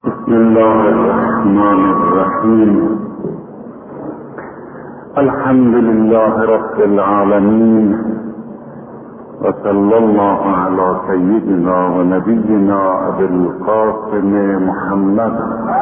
بسم الله الرحمن الرحیم. الحمد لله رب العالمین و صلی الله علی سیدنا و نبینا ابی القاسم محمد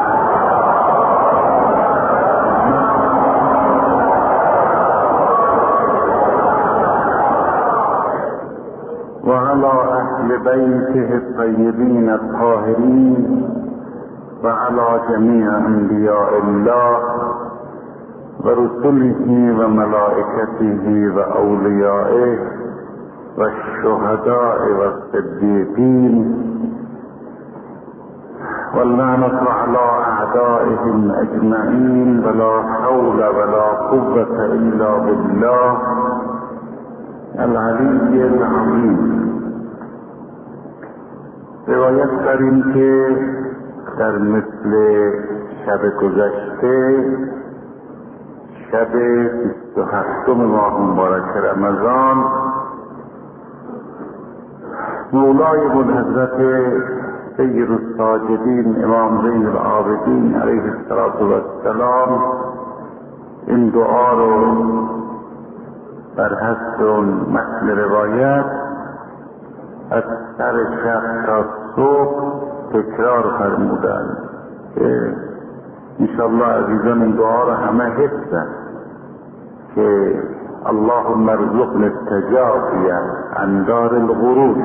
و علی اهل بیته الطیبین الطاهرین و علی جمیع انبیاء الله و رسله و ملائکته و اولیائه و الشهداء و الصدیقین و اللعنة علی اعدائهم اجمعین ولا حول ولا قوة الا بالله العلی العظیم. روایت داریم که در مثل شب گذشته، شب 27 ماه مبارک رمضان، مولای حضرت سید الساجدین امام زین العابدین علیه السلام این دعا رو بر حسب اون متن روایت از سر شب تا صبح تکرار فرمودند که انشاءالله عزیزان این دعا را همه حفظن که اللهم ارزقنا التجافی عن دار الغرور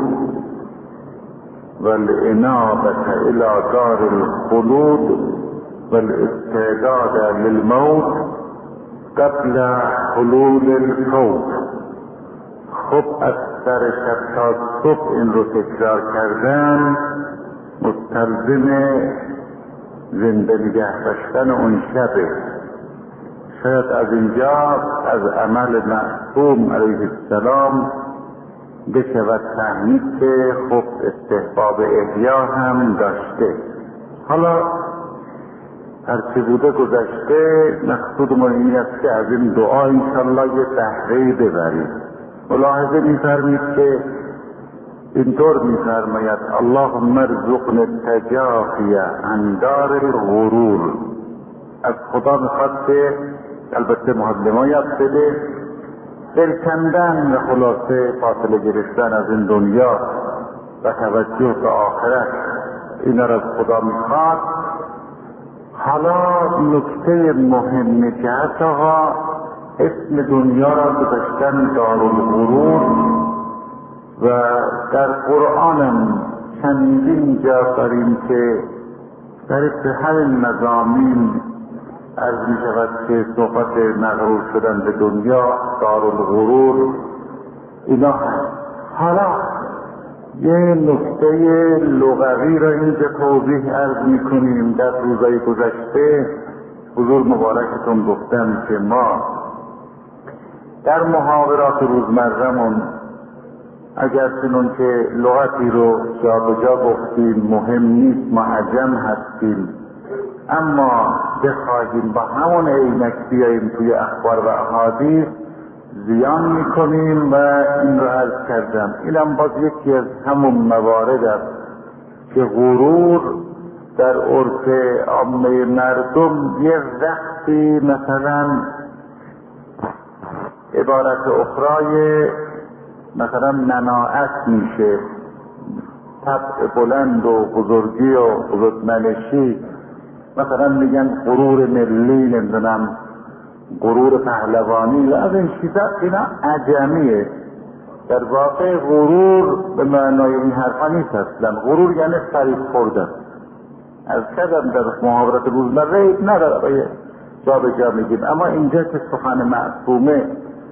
والانابة الى دار الخلود والاستعداد للموت قبل حلول الفوت. خب از سر شب تا صبح این رو تکرار کردن مستلزم زنده نگه داشتن اون شبه. شاید از اینجا از عمل معصوم علیه السلام بشود فهمید که خب استحباب احیا هم داشته. حالا هرچی بوده گذشته، مقصود ما این است که از این دعا انشالله یه بهره‌ای ببریم. ملاحظه می‌فرمید که اینطور می‌فرماید اللهم ارزقنا التجافی عن دار الغرور. از خدا می‌خواد که البته معلم‌ها یاد بده دل کندن و خلاصه فاصله گرفتن از این دنیا و توجه به آخرت، اینا را از خدا می‌خواد. حالا نکته مهمی که هست آقا، اسم دنیا را گذاشتن دارالغرور و در قرآنم چندین جا داریم که در همین مضامین عرض می شود که صحبت مغرور شدن به دنیا، دارالغرور، اینا هست. حالا یه نکته لغوی را اینجا توضیح عرض می کنیم. در روزهای گذشته حضور مبارکتون گفتم که ما در محاورات روزمره‌مون اگر چنون که لغتی رو جا به جا گفتیم مهم نیست، ما عجم هستیم، اما بخواهیم با همون عینک بیاییم توی اخبار و احادیث زیان میکنیم و این رو عرض کردم. اینم باز یکی از همون موارد است که غرور در عرف عامه مردم یه وقتی مثلا عبارت اخرای مثلا مناعت میشه، طبع بلند و بزرگی و بزرگمنشی، مثلا میگن غرور ملی، نمیدونم غرور پهلوانی و از این چیزا، اینا عجمیه. در واقع غرور به معنای این حرفا نیست اصلا. غرور یعنی فریب خوردن. از کردم در محاورات روزمره نداره جا به جا میگیم، اما اینجا که سخن معصومه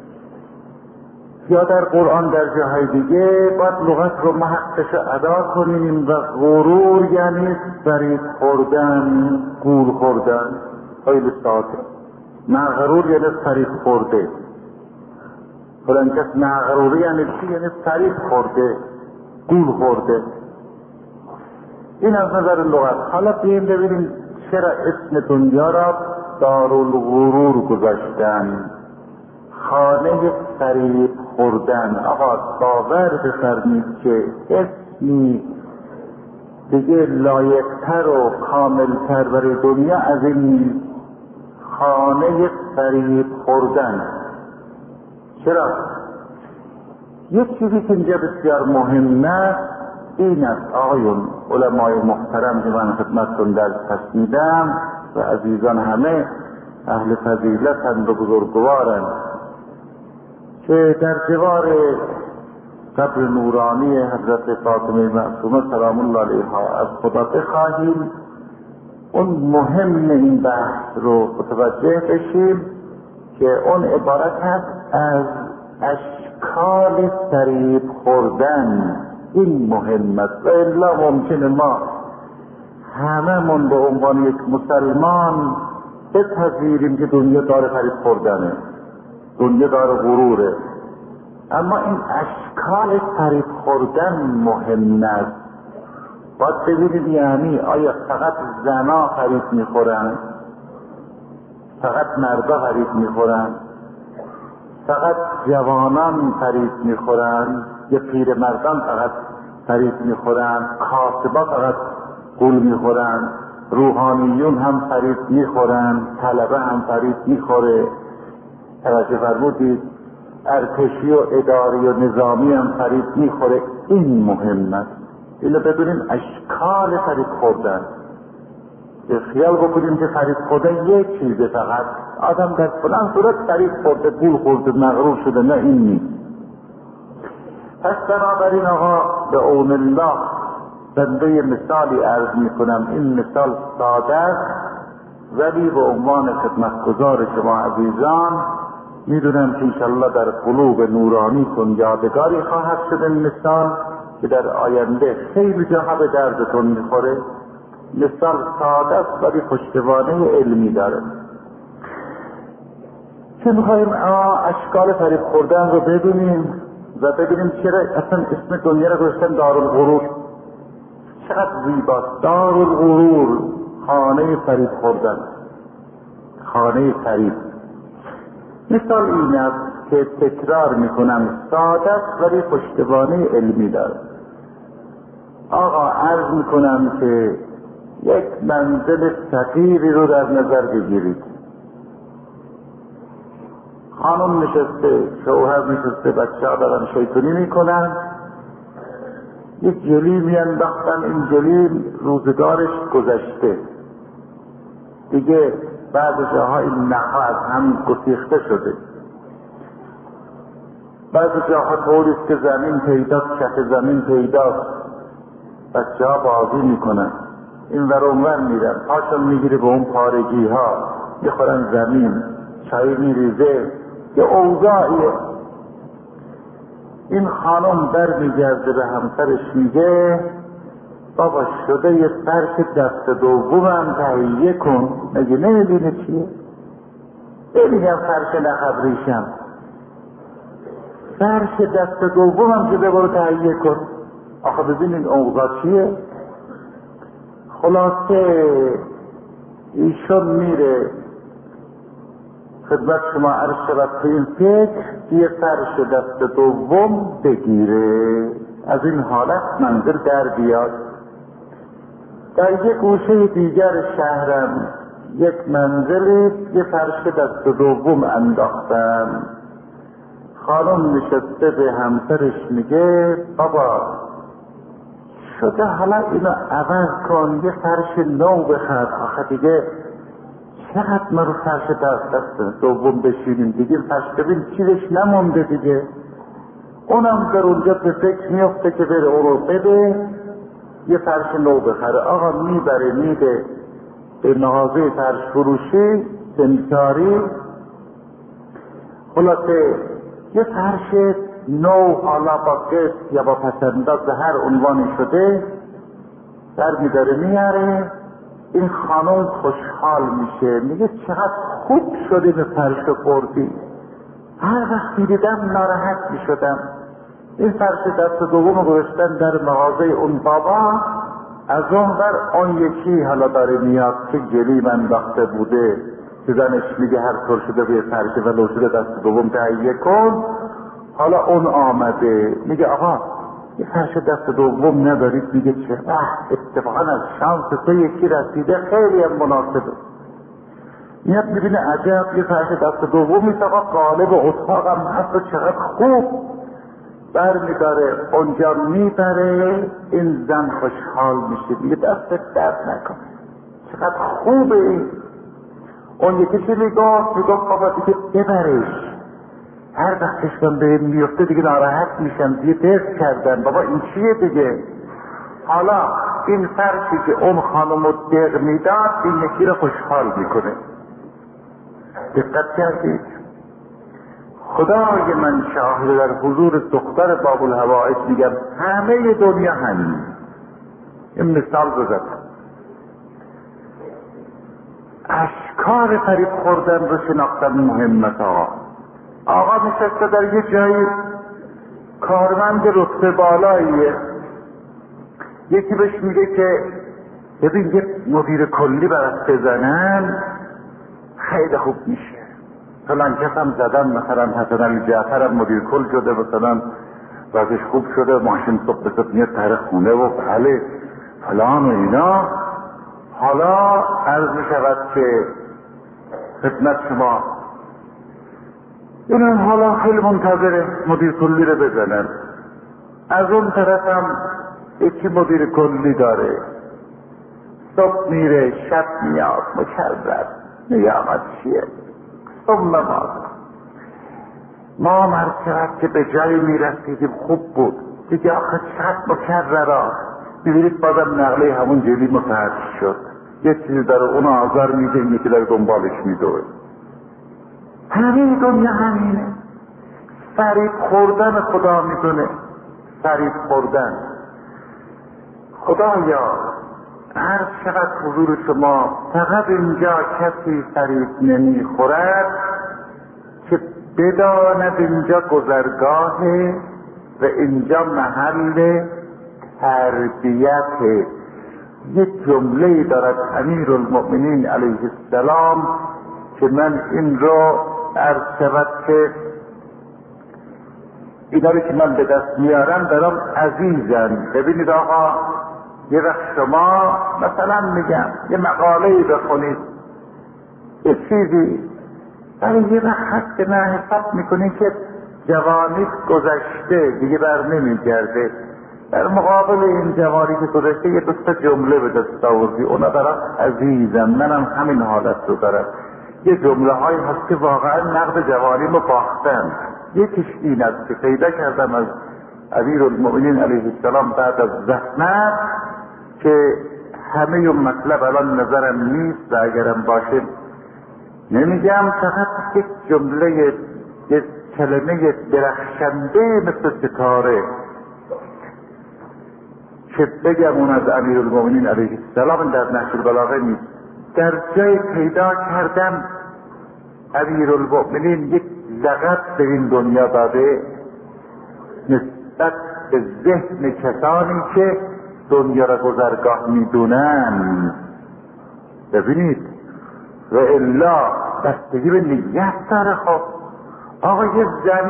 یا در قرآن در جاهای دیگه باید لغت رو محقش ادا کنیم و غرور یعنی فریب خوردن، گول خوردن. خیلی ساده. مغرور یعنی فریب خورده. فلان کس مغروری یعنی چی؟ یعنی فریب خورده، گول خورده. این از نظر لغت. حالا بیاییم ببینیم چرا اسم دنیا را دارالغرور گذاشتن، خانه فریب خوردن. آقا باور بفرمید که اسمی دیگه لایقتر و کاملتر برای دنیا از این نیست. خانه فریب خوردن. چرا؟ یک چیزی که اینجا بسیار مهمه این است آقایون علمای محترم که من خدمتتون درس میدم و عزیزان همه اهل فضیلتند و بزرگوارند که در جوار قبر نورانی حضرت فاطمه معصومه سلام الله علیها از خدا بخواهیم اون مهم این بحث رو متوجه بشیم که اون عبارت هست از اشکال فریب خوردن. این مهم است و الا ممکنه ما هممون به عنوان یک مسلمان بپذیریم که دنیا دار فریب خوردنه، دنیا دار غروره، اما این اشکال فریب خوردن مهم است. باید ببینید یعنی آیا فقط زنا فریب میخورن، فقط مردا فریب میخورن، فقط جوانان فریب میخورن یا پیرمردان فقط فریب میخورن، کاسبا فقط گول میخورن، روحانیون هم فریب میخورن، طلبه هم فریب میخوره، توجه فرمودید، ارتشی و اداری و نظامی هم فریب میخوره. این مهم است. اینو بدونیم اشکال فریب خوردن. خیال بکنیم که فریب خوردن یک چیزه، فقط آدم در فلان صورت فریب خورده، پول خورده، مغرور شده، نه این نیست. پس بنابراین آقا به اون الله بنده مثالی عرض میکنم. این مثال ساده است ولی به عنوان خدمتگزار شما عزیزان میدونم که انشالله در قلوب نورانیتون یادگاری خواهد شد این مثال که در آینده خیلی جاها به دردتون میخوره. مثال ساده است ولی پشتوانه علمی داره. چه میخواییم اشکال فریب خوردن رو بدونیم و ببینیم چرا اصلا اسم دنیا رو گذاشتن دارالغرور. چقدر زیباست دارالغرور، خانه فریب خوردن، خانه فریب. مثال این است که تکرار میکنم ساده است ولی پشتوانه علمی داره. آقا عرض میکنم که یک منزل فقیری رو در نظر بگیرید. خانم نشسته، شوهر نشسته، بچه ها دارن شیطونی میکنن، یک جلی میانداختن، این جلی روزگارش گذشته دیگه، بعد جاها این نخها از هم گسیخته شده، بعض جاها طوریست که زمین پیداست، کف زمین پیداست، بچه ها بازی میکنن، این ور اونور میرن، پاشون میگیره به اون پارگی ها، میخورن زمین، چای میریزه، یه اوضاعیه. این خانم در میگرده به همسرش میگه بابا شده یه فرش دست دومم تهیه کن. مگه نمیبینه چیه؟ ببینم فرش نخبریشم، فرش دست دومم شده برو تهیه کن. آخه ببینید اوضاع چیه؟ خلاصه ایشون میره خدمت شما عرض شود تو این فکر یه فرش دست دوم بگیره، از این حالت منظر در بیاد. در یک گوشه دیگر شهرم یک منزلی یه فرش دست دوم انداختم. خانم نشسته به همسرش میگه بابا شده حالا اینو عوض کن، یه فرش نو بخر. آخه دیگه چقدر ما رو فرش دست دوم بشینیم دیگه، فرش ببین چیزش نمونده دیگه. اونم در اونجا به فکر میفته که بره اون رو بده یه فرش نو بخره. آقا میبره میده به مغازه فرش فروشی سمساری، خلاصه یه فرش نو حالا با قسط یا با پسنداز به هر عنوانی شده در میداره میاره. این خانم خوشحال میشه، میگه چقدر خوب شده به فرش خوردی. هر وقت دیدم ناراحت میشدم. این فرش دست دوم گذاشتن در مغازه اون بابا، از اون بر اون یکی حالا داره میاد که جلی من انداخته بوده که زنش میگه هر طور شده به فرش ولو شده دست دوم تهیه کن. حالا اون آمده میگه آقا یه فرش دست دوم ندارید، میگه چه اتفاقا از شانس تو یکی رسیده، خیلی هم مناسبه. میاد میبینه عجب یه فرش دست دوم نیست، آقا قالب اتاقم هست و چقدر خوب، برمیداره اونجا میبره. این زن خوشحال میشه، میگه دستت درد نکنه، چقدر خوبه این. اون یکی چه میگفت بابا دیگه ببرش، هر وقت چشمم به میفته دیگه ناراحت میشم، دیگه درد کردن، بابا این چیه دیگه. حالا این فرشی که اون خانمو دق میداد این یکی رو خوشحال میکنه. دقت کردید؟ خدای من شاهد در حضور دختر باب الهوائج میگم همه دنیا همین. این مثال بزنم، اشکال فریب خوردن رو شناختن مهمت. آقا نشسته در یه جایی، کارمند رتبه بالاییه، یکی بهش میگه که ببین یه مدیر کلی برات بزنن خیلی خوب میشه، فلان کس هم زدن، مثلا حسن علی جعفر هم مدیر کل شده، مثلا وضعش خوب شده، ماشین صبح به صبح میاد ته خونه و بله فلان و اینا. حالا عرض میشود که خدمت شما اینم حالا خیلی منتظره مدیر کلی رو بزنن. از اون طرف هم یکی مدیر کلی داره، صبح میره شب میاد مکرر، نیامد چیه صبح نماز. ما مرکبت که به جایی میرسیدیم خوب بود دیگه، آخه چقدر مکرر میبینید بازم نقله همون جلی متحرش شد، یه چیزی داره اون آزار میده، این یکی داره دنبالش میدوه. همین دنیا همینه، فریب خوردن خدا میدونه، فریب خوردن. خدایا هر چقدر حضور شما، فقط اینجا کسی فریب نمیخورد که بداند اینجا گذرگاهه و اینجا محل تربیته. یک جمله دارد امیرالمؤمنین علیه السلام که من این رو عرض شود که اینا رو که من به دست میارم برام عزیزن. ببینید آقا یه وقت شما مثلا میگم یه مقاله‌ای بخونید، یه چیزی، ولی یه وقت هست که نه حساب میکنید که جوانیت گذشته دیگه بر نمیگرده، در مقابل این جوانی که گذشته یه دوستا جمله به دست آوردی، اونا برام عزیزن. منم همین حالت رو دارم. یه جمله هایی هست که واقعا نقد جوانی رو باختن. یکیش این است که پیدا کردم از امیرالمؤمنین علیه السلام بعد از زحمت، که همه اون مطلب الان نظرم نیست و اگرم باشه نمیگم، فقط یک جمله، یک کلمه درخشنده مثل ستاره که بگم اون از امیرالمؤمنین علیه السلام در نهج البلاغه نیست. در جای پیدا کردم امیرالمؤمنین یک لقب به این دنیا داده نسبت به ذهن کسانی که دنیا را گذرگاه میدونن. ببینید و الا بستگی به نیت داره. خب آقا یه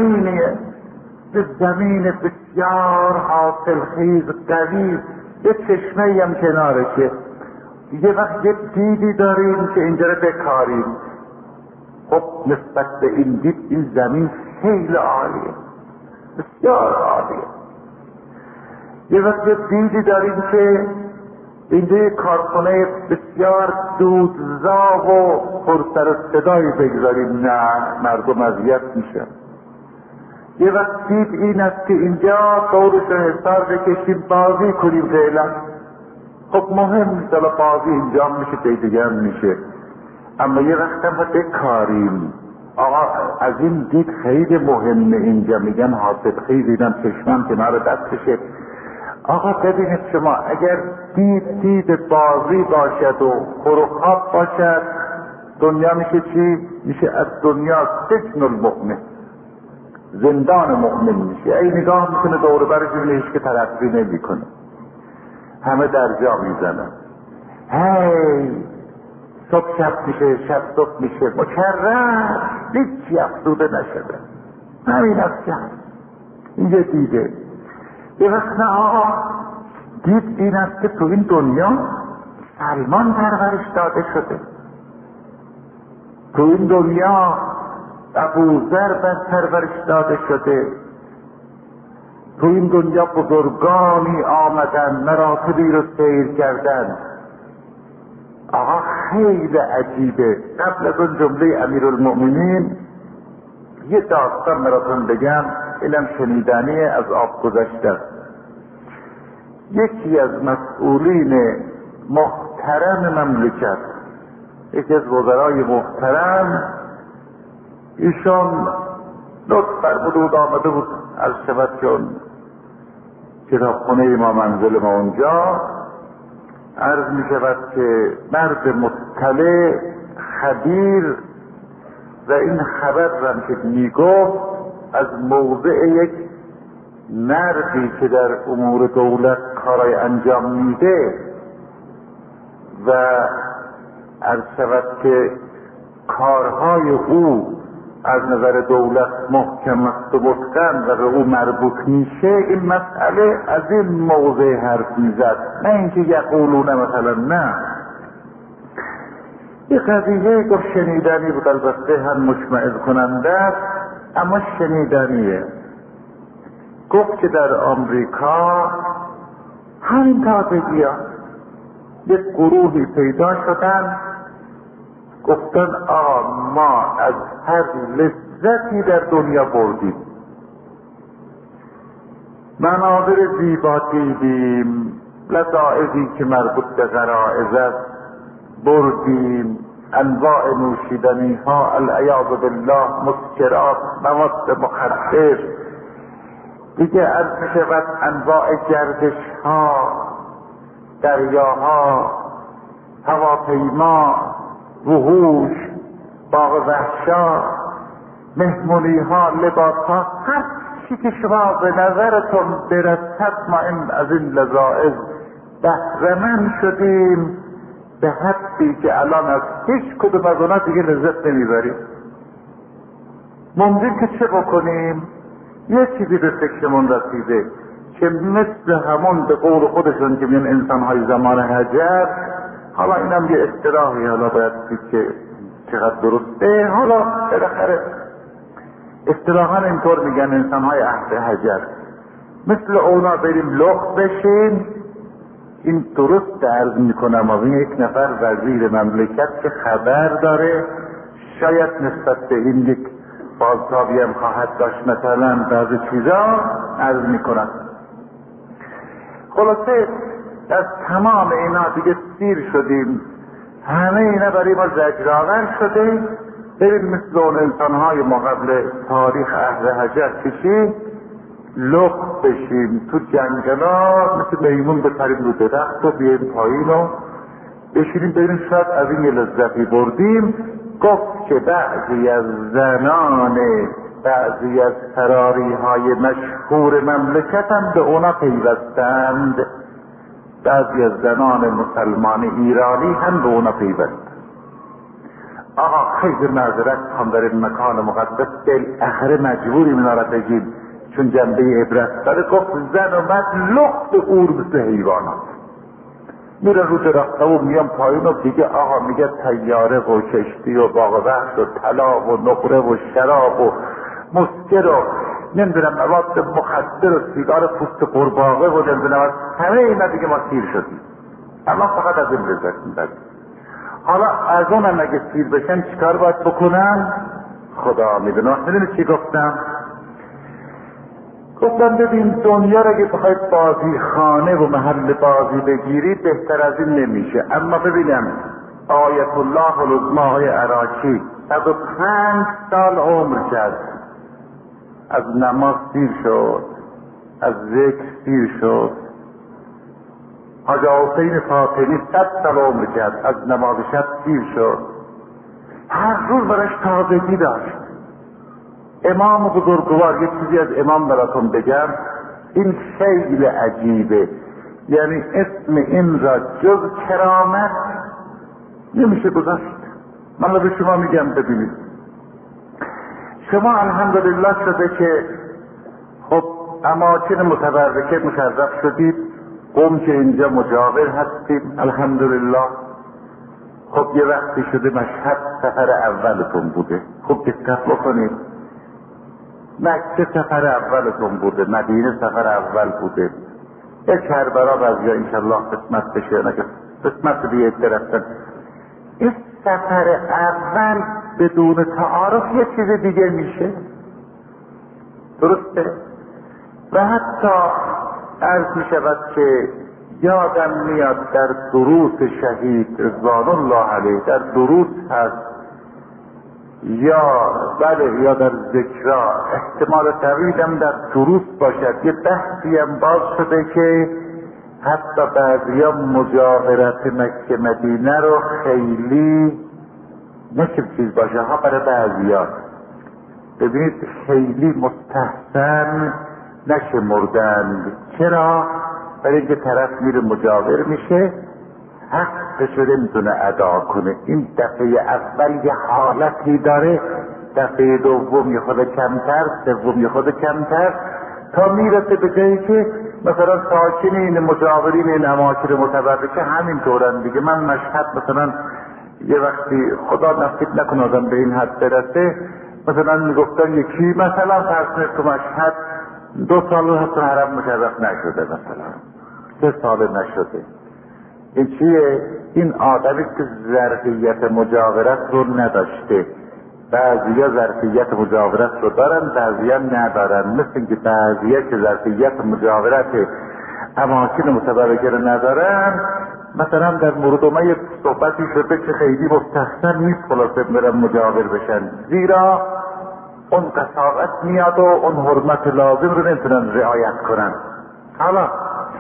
زمین بسیار حاصل خیز قوی، یه چشمه هم کنارشه، یه وقت یه دیدی داریم که اینجا رو بکاریم. خب نسبت به این دید این زمین خیلی عالیه، بسیار عالیه. یه وقت یه دیدی داریم که اینجا یه کارخانه بسیار دودزا و پرسر و صدایی بگذاریم، نه مردم اذیت میشن. یه وقت دید این است که اینجا دورش رو حسار بکشیم بازی کنیم فعلا. خب مهم نیست حالا بازی اینجا میشه دیگه هم میشه، اما یه وقت هم باید بکاریم. آقا از این دید خیلی مهمه، اینجا میگن حاصل خیز، اینم چشمم که مرا دستشه. آقا ببینید شما اگر دید بازی باشد و خروخاب باشد، دنیا میشه چی؟ میشه از دنیا سجن المؤمن، زندان مؤمن میشه. ای نگاه میکنه دور برش ببینه هیچ که ترقی نمیکنه، همه در جا میزنن، هی صبح شب میشه، شب صبح میشه، مکرر، هیچی افزوده نشده. همین است که این یه دیده. یه وقت نه آقا دید این است که تو این دنیا سلمان پرورش داده شده، تو این دنیا ابوذر پرورش داده شده، تو این دنیا بزرگانی آمدن مراتبی رو سیر کردن. آقا خیلی عجیبه. قبل از اون جمله امیرالمؤمنین یه داستان براتون بگم، اینم شنیدنی از آب گذشته. یکی از مسئولین محترم مملکت، یکی از وزرای محترم، ایشان لطف فرمود آمده بود از شود چون کتابخونه ما منزل ما اونجا، عرض می شود که مرد مطلع خبیر و این خبر را که می گفت از موضع یک مردی که در امور دولت کارای انجام میده و عرض شود که کارهای او از نظر دولت محکم است و متقن و به او مربوط میشه، این مسئله از این موضع حرف میزد، نه اینکه یقولونه مثلا، نه. این قضیه گفت شنیدنی بود، البته هم مشمئز کننده است اما شنیدنیه. گفت که در آمریکا همین تازگی ها یک گروهی پیدا شدن، گفتن ما از هر لذتی در دنیا بردیم، مناظر زیبا دیدیم، لطائفی که مربوط به غرائز است بردیم، انواع نوشیدنی ها العیاذ بالله، مسکرات، مواد مخدر، دیگه عرض شود انواع گردش ها، دریاها، هواپیما، وحوش، باغ وحشا، مهمونی ها، لباس ها، هر چی که شما به نظرتون برسد ما از این لذائذ بهره‌مند شدیم به حدی که الان از هیچ کدوم از اونا دیگه لذت نمیبریم. ممکن که چه بکنیم؟ یه چیزی به فکرمون رسیده که مثل همون به قول خودشون که میان انسانهای زمان حجر، حالا اینم یه اصطلاحی، حالا باید دید که چقدر درسته، حالا بالاخره اصطلاحاً اینطور میگن انسانهای عهد حجر، مثل اونا بریم لخت بشیم. این درست عرض میکنم از این یک نفر وزیر مملکت که خبر داره، شاید نسبت به این یک بازتابی هم خواهد داشت، مثلا بعضی چیزا عرض میکنم. خلاصه از تمام اینا دیگه سیر شدیم، همه اینا برای ما زجرآور شده. بریم مثل اون انسانهای ما قبل تاریخ اهل حجر کشی لخت بشیم تو جنگلا، مثل میمون بپریم رو درخت و بیاییم پایین و بشینیم ببینیم شاید از این یه لذتی بردیم. گفت که بعضی از زنان بعضی از فراری های مشهور مملکت هم به اونا پیوستند، بعضی از زنان مسلمان ایرانی هم به اونا پیوستند. آقا خیلی معذرت هم در این مکان مقدس بالاخره مجبوریم اینا را بگیم چون جنبه عبرت داره. گفت زن اومد لخت اور مثل حیوانات میره رو درخت و میان پایین و دیگه آقا میگه طیاره و کشتی و باغ وحش و طلا و نقره و شراب و مسکر و نمیدونم مواد مخدر و سیگار پوست قورباغه و نمیدونم همه اینا دیگه ما سیر شدیم، اما فقط از این لذت میبریم. حالا از اونم اگه سیر بشن چیکار باید بکنم؟ خدا میدونه. میدونی چی گفتم؟ گفتم ببین دنیا را که بخواید بازی خانه و محل بازی بگیرید بهتر از این نمیشه. اما ببینم آیت الله العظمی های عراقی 105 سال عمر کرد، از نماز سیر شد، از ذکر سیر شد. حاجی حسین فاطمی 100 سال عمر کرد، از نماز شب سیر شد، هر روز برش تازگی داشت. امام بزرگوار، یک چیزی از امام براتون بگم، این خیلی عجیبه، یعنی اسم این را جز کرامت نمیشه گذاشت. من به شما میگم ببینید، شما الحمدلله شده که خب اماکن متبرکه مشرف شدید. قم که اینجا مجاور هستیم الحمدلله. خب یه وقتی شده مشهد سفر اولتون بوده، خب دقت بکنید. مکه سفر اولتون بوده، مدینه سفر اول بوده، یک کربلا بعضیا انشالله قسمت بشه، نگه قسمت دیگه درستن. این سفر اول بدون تعارف یه چیز دیگه میشه، درسته؟ و حتی عرض میشود که یادم میاد در دروس شهید رضوان الله علیه، در دروس هست یا بله یا در ذکرا، احتمال قویدم در دروس باشد، یه بحثی هم باز شده که حتی بعضیا مجاورت مکه مدینه رو خیلی نشه چیز باشه ها، برای بعضیا ببینید خیلی مستحسن نشه مردند. چرا؟ برای اینکه طرف میره مجاور میشه، حقش رو نمیتونه ادا کنه. این دفعه اول یه حالتی داره، دفعه دوم یه خود کمتر، سوم یه خود کمتر، تا میرسه به جایی که مثلا ساکن این مجاورین این اماکن متبرکه همینطورن دیگه. من مشهد مثلا یه وقتی خدا نصیب نکنه آدم به این حد برسه، مثلا میگفتن یکی مثلا فرض تو مشهد 2 سال حتی حرم مشرف نشده، مثلا 3 سال نشده. این چیه؟ این آدمی که ظرفیت مجاورت رو نداشته. بعضیا ظرفیت مجاورت رو دارن، بعضیا ندارن. مثل اینکه بعضیا که ظرفیت مجاورت اماکن متبرکه رو ندارن، مثلا در مورد ما یه صحبتی شده که خیلی مستحسن نیست خلاصه برن مجاور بشن، زیرا اون قساوت میاد و اون حرمت لازم رو نمیتونن رعایت کنن. حالا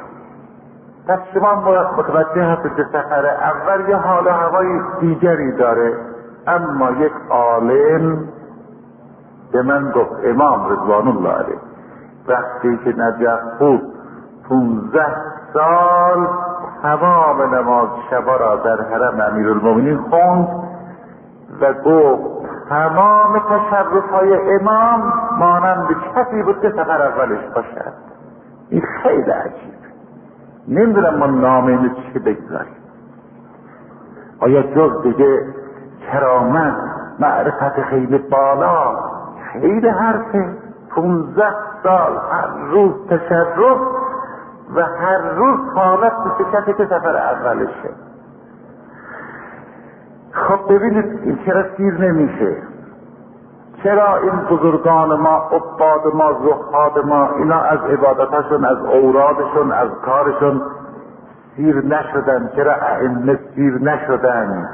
پس شما متوجه هستید که سفر اول یه حال و هوای دیگری داره. اما یک عالم به من گفت، امام رضوان الله علیه، وقتی که نجف بود 15 سال تمام نماز شبا را در حرم امیرالمومنین خوند و گفت تمام تشرف‌های امام مانند کسی بود که سفر اولش باشد. این خیلی عجیب. نمیدونم ما نام اینو چی بگذاریم. آیا جز دیگه کرامت، معرفت خیلی بالا، خیلی حرفه. 15 سال هر روز تشرف و هر روز حالت مثل کسی که سفر اولشه. خب ببینید این چرا سیر نمیشه؟ چرا این بزرگان ما، عباد ما، زهاد ما، اینا از عبادتشون، از اورادشون، از کارشون سیر نشدن؟ چرا ائمه سیر نشدن؟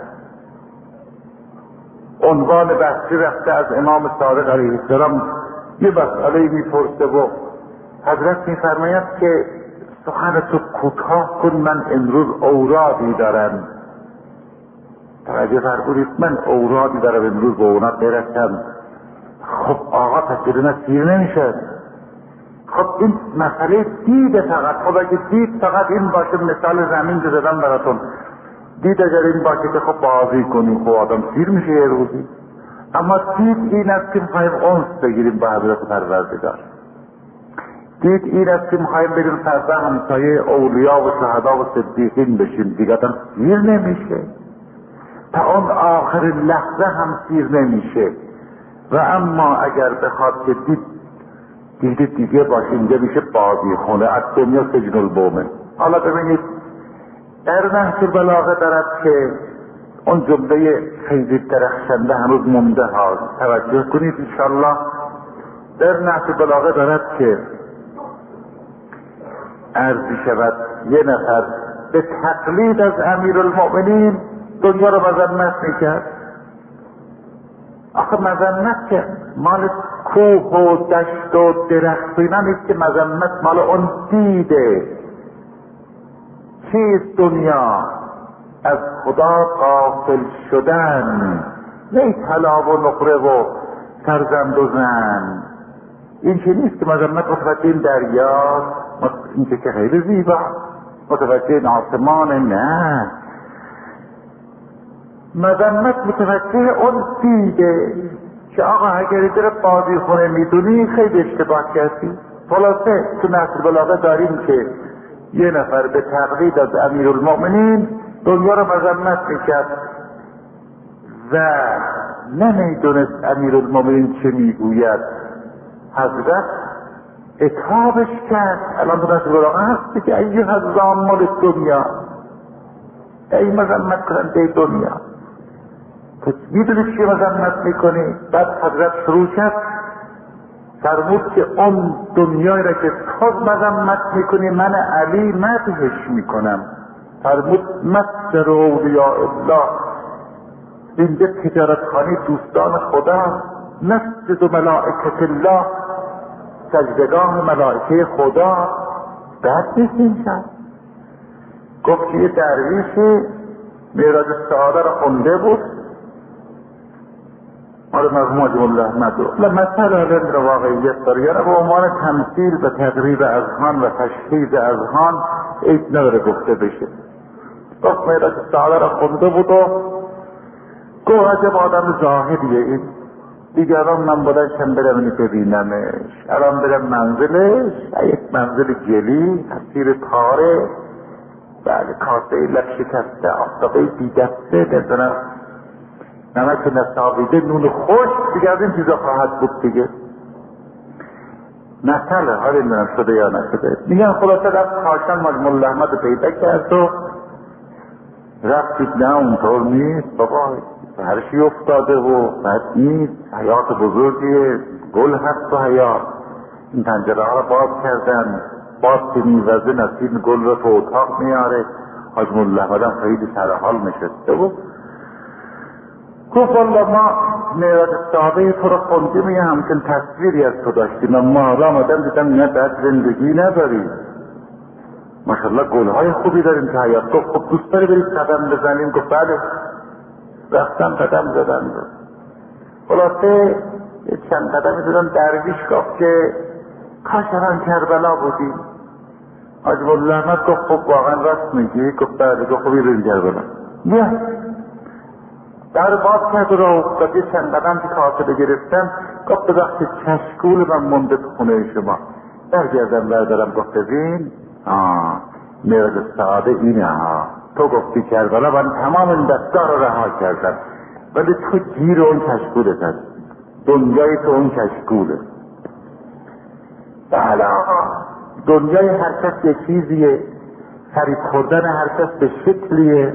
عنوان بحثی رفته از امام صادق علیه السلام، یه مسئله میپرسه و حضرت میفرماید که سخن تو کوتاه کن، من امروز اورادی دارم. توجه فرمودید، من اورادی دارم امروز به اونا برسم. خب آقا تصویر سیر نمیشه. خب این مسئله دیده فقط. خب اگه دید فقط این باشه، مثال زمین که زدم براتون، دید اگر این باشه که خب بازی کنیم، خب آدم سیر میشه یه روزی. اما دید این است که میخوایم انس بگیریم با حضرت پروردگار، دید این است که میخوایم بریم فردا همسایه اولیا و شهدا و صدیقین بشیم، دیگه آدم سیر نمیشه. تا اون آخر لحظه هم سیر نمیشه. و اما اگر بخواد که دید دیگه باشه، اینجا میشه بازی خونه، از دنیا سجن البومه. حالا ببینید در نهج بلاغه دارد که اون جمله خیلی درخشنده هنوز مونده ها، توجه کنید انشالله. در نهج بلاغه دارد که عرضی شود یه نفر به تقلید از امیرالمؤمنین دنیا رو مذمت میکرد. آخه مذمت که مال کوه و دشت و درخت اینا نیست، که مذمت مال اون دیده. چیست دنیا؟ از خدا غافل شدن، نه طلا و نقره و فرزند و زن. این چه نیست که مذمت متوجه این دریا، این که خیلی زیبا، متوجه این آسمان، نه. مذمت متوجه اون دیده که آقا اگر در بازی خونه میدونی خیلی اشتباه کردی. خلاصه تو نصر بلاغه داریم که یه نفر به تقلید از امیرالمؤمنین دنیا رو مذمت میکرد و نمیدونست امیرالمؤمنین چه میگوید. حضرت اتابش کرد. الان تو نصر بلاغه هستی که ایها الضامل دنیا، ای مذمت کننده دنیا، تو میدونی چی مذمت میکنی؟ بعد حضرت شروع کرد فرمود که اون دنیایی را که تو مذمت میکنی من علی مدحش میکنم. فرمود مصدر اولیاء الله، اینجا تجارتخانه دوستان خدا، مسجد ملائکت الله، سجدگاه ملائکه خدا. بعد نیست اینجا گفت که یه درویشی معراج السعاده را خونده بود، آره مرحوم حاجی الله مدعو مثلا این را واقعیت داره، یعنی به عنوان تمثیل و تقریب اذهان و تشخیص اذهان عیب نداره گفته بشه. گفت معراج السعاده را خونده بود و گفت عجب آدم زاهدیه این، دیگران من بودنشم برم اینی ببینمش، الان برم منزلش، یک منزل گلی حسیر تاره، بله کاسه لب شکسته، آفتابه بیدسته، نمیدونم نمک نسابیده، نون خوش، دیگه از این چیزا خواهد بود دیگه. نسله حالی نمیدونم شده یا نشده. میگن خلاصه رفت کاشان مجموع الاحمد رو پیدا کرد و رفتید نه اونطور نیست بابا، هرشی افتاده و بد نیست، حیات بزرگیه، گل هست و حیات. این پنجره ها رو باز کردن، باز که میوزه نسیم گل رو تو اتاق میاره. حاج مولا احمدم خیلی سرحال نشسته بود. گفت والله ما معراج السعاده تو رو خوندیم، یه همچین تصویری از تو داشتیم، اما حالا آمدم دیدم نه بعد زندگی نداری، ماشاءالله گلهای خوبی داریم که حیات. گفت خب دوست داری برید قدم بزنیم؟ گفت بله. رفتم قدم زدن. خلاصه چند قدمی زدن، درویش گفت که کاش الان کربلا بودیم. حاج مولا احمد گفت خب واقعا راست میگی؟ گفت بله. گفت خب بریم کربلا. بیا. در باز کرد و راه افتاد. چند قدم که فاصله گرفتم گفت به وقت کشکول من مونده تو خونه شما. برگردم بردارم. گفت ببین معراج السعاده اینه ها، تو گفتی کربلا، من تمام این دستگاه رو رها کردم، ولی تو گیر اون کشکولت هست، دنیای تو اون کشکوله. بله آقا، دنیای هر کس یه چیزیه، فریب خوردن هر کس به شکلیه،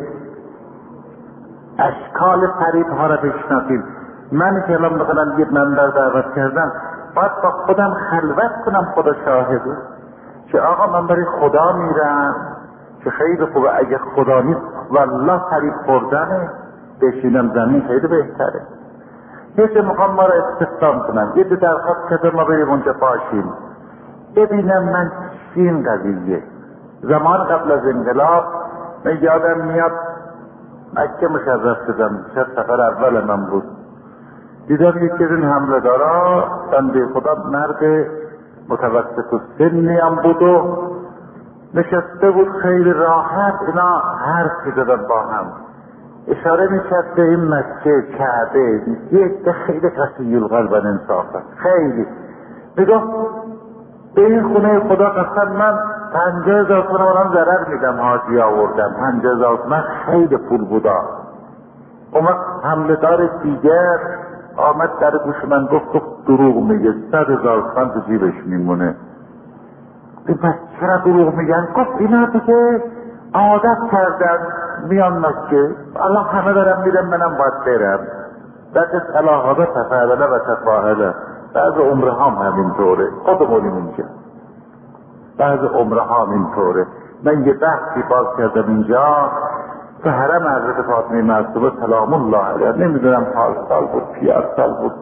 اشکال فریب ها را بشناسیم. من که الان مثلا یه منبر دعوت کردم، باید با خودم خلوت کنم، خدا شاهده که آقا من برای خدا میرم که خیلی خوبه، اگه خدا نیست والله فریب خوردنه، بشینم زمین خیلی بهتره. یه که میخوام ما را استخدام کنم، یه درخواست کردم ما بریم اونجا باشیم، ببینم من چی این قضیه. زمان قبل از انقلاب من یادم میاد مکه مشرف شدم، شاید سفر اول من بود، دیدم یکی از این حمله دارا بنده خدا مرد متوسط السنی هم بود و نشسته بود خیلی راحت، اینا حرف زدن با هم، اشاره میکرد به این مکه کعبه، یک خیلی قصیل القلب انصافا، خیلی میگفت به این خونه خدا قسم من 50,000 تومان الان ضرر میدم، حاجی آوردم 50,000 تومان، خیلی پول بودا. اون وقت حمله دار دیگر آمد در گوش من گفت دروغ میگه، 100,000 تومان تو جیبش میمونه. پس چرا دروغ میگن؟ گفت اینا دیگه عادت کردن میان مکه، الله همه دارم میرم منم باید برم، بعد صلاحابه تفاعله و تفاعله. بعض عمره هم همینطوره، خودمونیم اینجا بعض عمره هم اینطوره. من یه بحثی باز کردم اینجا تو حرم حضرت فاطمه معصومه سلام الله علیها، نمیدونم سال بود 50 سال بود،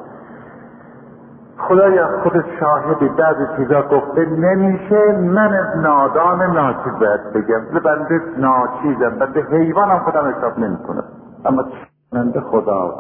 خدایا خودت شاهدی، بعضی چیزا گفته نمیشه، من نادان ناچیز باید بگم، بنده ناچیزم، بنده حیوانم، خودم حساب نمیکنم، اما بنده خدا.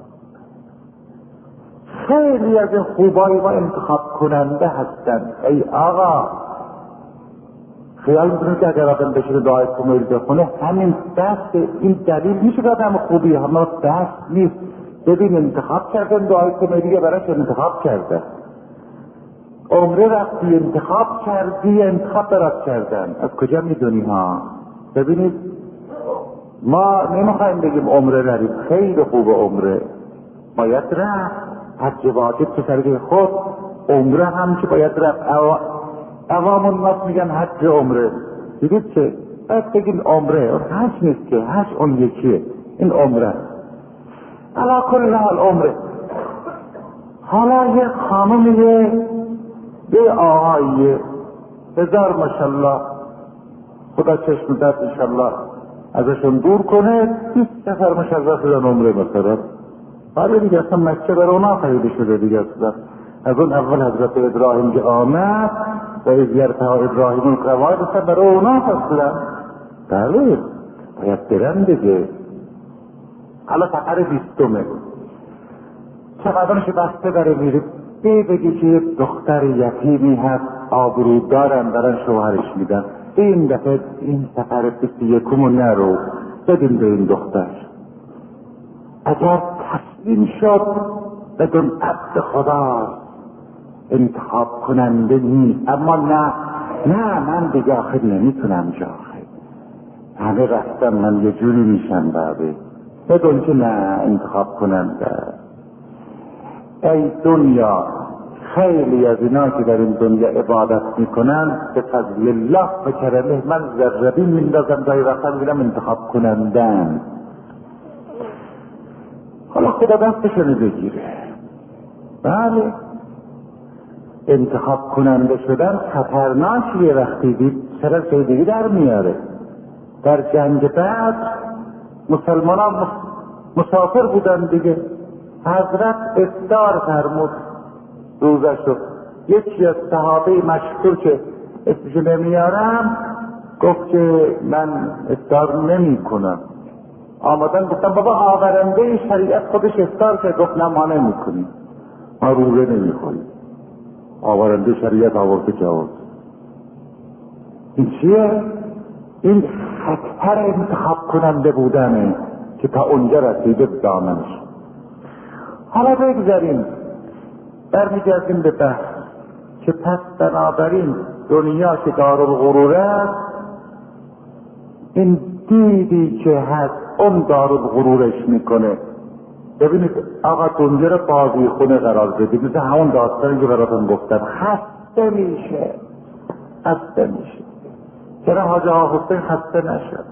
خیلی از این خوبایی ما انتخاب کننده هستن. ای آقا خیال میکنید که اگر آدم بشه دعای کمیل بخونه همین دست، این دلیل میشه که آدم خوبی، همه دست نیست. ببین انتخاب کردن دعای کمیلی براش انتخاب کرده، عمره رفتی انتخاب کردی، انتخاب برات کردن. از کجا میدونی ها؟ ببینید ما نمیخوایم بگیم عمره نریم، خیلی خوب عمره باید رفت، حج واجب تو سر خود، عمره هم که باید رفت. عوام الناس میگن حج عمره، دیدید که باید بگیم عمره، حج نیست که، حج اون یکیه، این عمره. علا کل حال عمره. حالا یه خانومیه، یه آقاییه، هزار ماشالله، خدا چشم دست انشالله ازشون دور کنه، 20 نفر ماشالله شدن عمره مثلا. حالا دیگه اصلا مکه برای اونا خریده شده دیگه اصلا. از اون اول حضرت ابراهیم که آمد و از یرفع ابراهیم القواعد اصلا برای اونا اصلا. بله باید برن دیگه. حالا سفر 20م چقدرش بسته داره میره، بگی که یک دختر یتیمی هست آبرودارم برن شوهرش میدن، این دفعه این سفر 21م نرو، بدین به این دختر. اگر تسلیم شد بدون عبد خدا انتخاب کننده نیست. اما نه من دیگه آخر نمیتونم جا، همه رفتن من یه جوری میشم بعده، بدون که نه انتخاب کننده. ای دنیا، خیلی از اینا که در این دنیا عبادت میکنن به فضل الله و کرمه من ذربین میندازم دایی وقتا میگم انتخاب کنندن. حالا خدا دستشونو بگیره. بله انتخاب کننده شدن خطرناکیه. وقتی دید چرا دیگه در میاره. در جنگ بعد مسلمان ها مسافر بودن دیگه، حضرت افطار فرمود روزشو. یکی از صحابه مشهور که اسمشو نمیارم گفت که من افطار نمی کنم. آمدن گفتم بابا آورنده شریعت خودش افطار که، گفت نه ما نمی کنیم، ما روزه نمی خوریم، آورنده شریعت آورده که آورده. این چیه؟ این خطر انتخاب کننده بودنه که تا اونجا رسیده دامنش. حالا بگذاریم برمیگردیم به بحث که پس بنابراین دنیا که دارالغرور است، این دیدی که هست اون دارالغرورش میکنه. ببینید آقا دنیا رو بازی خونه قرار بدید، مثل همون داستانی که براتون گفتم، خسته میشه. چرا حاج آقا حسین خسته نشد؟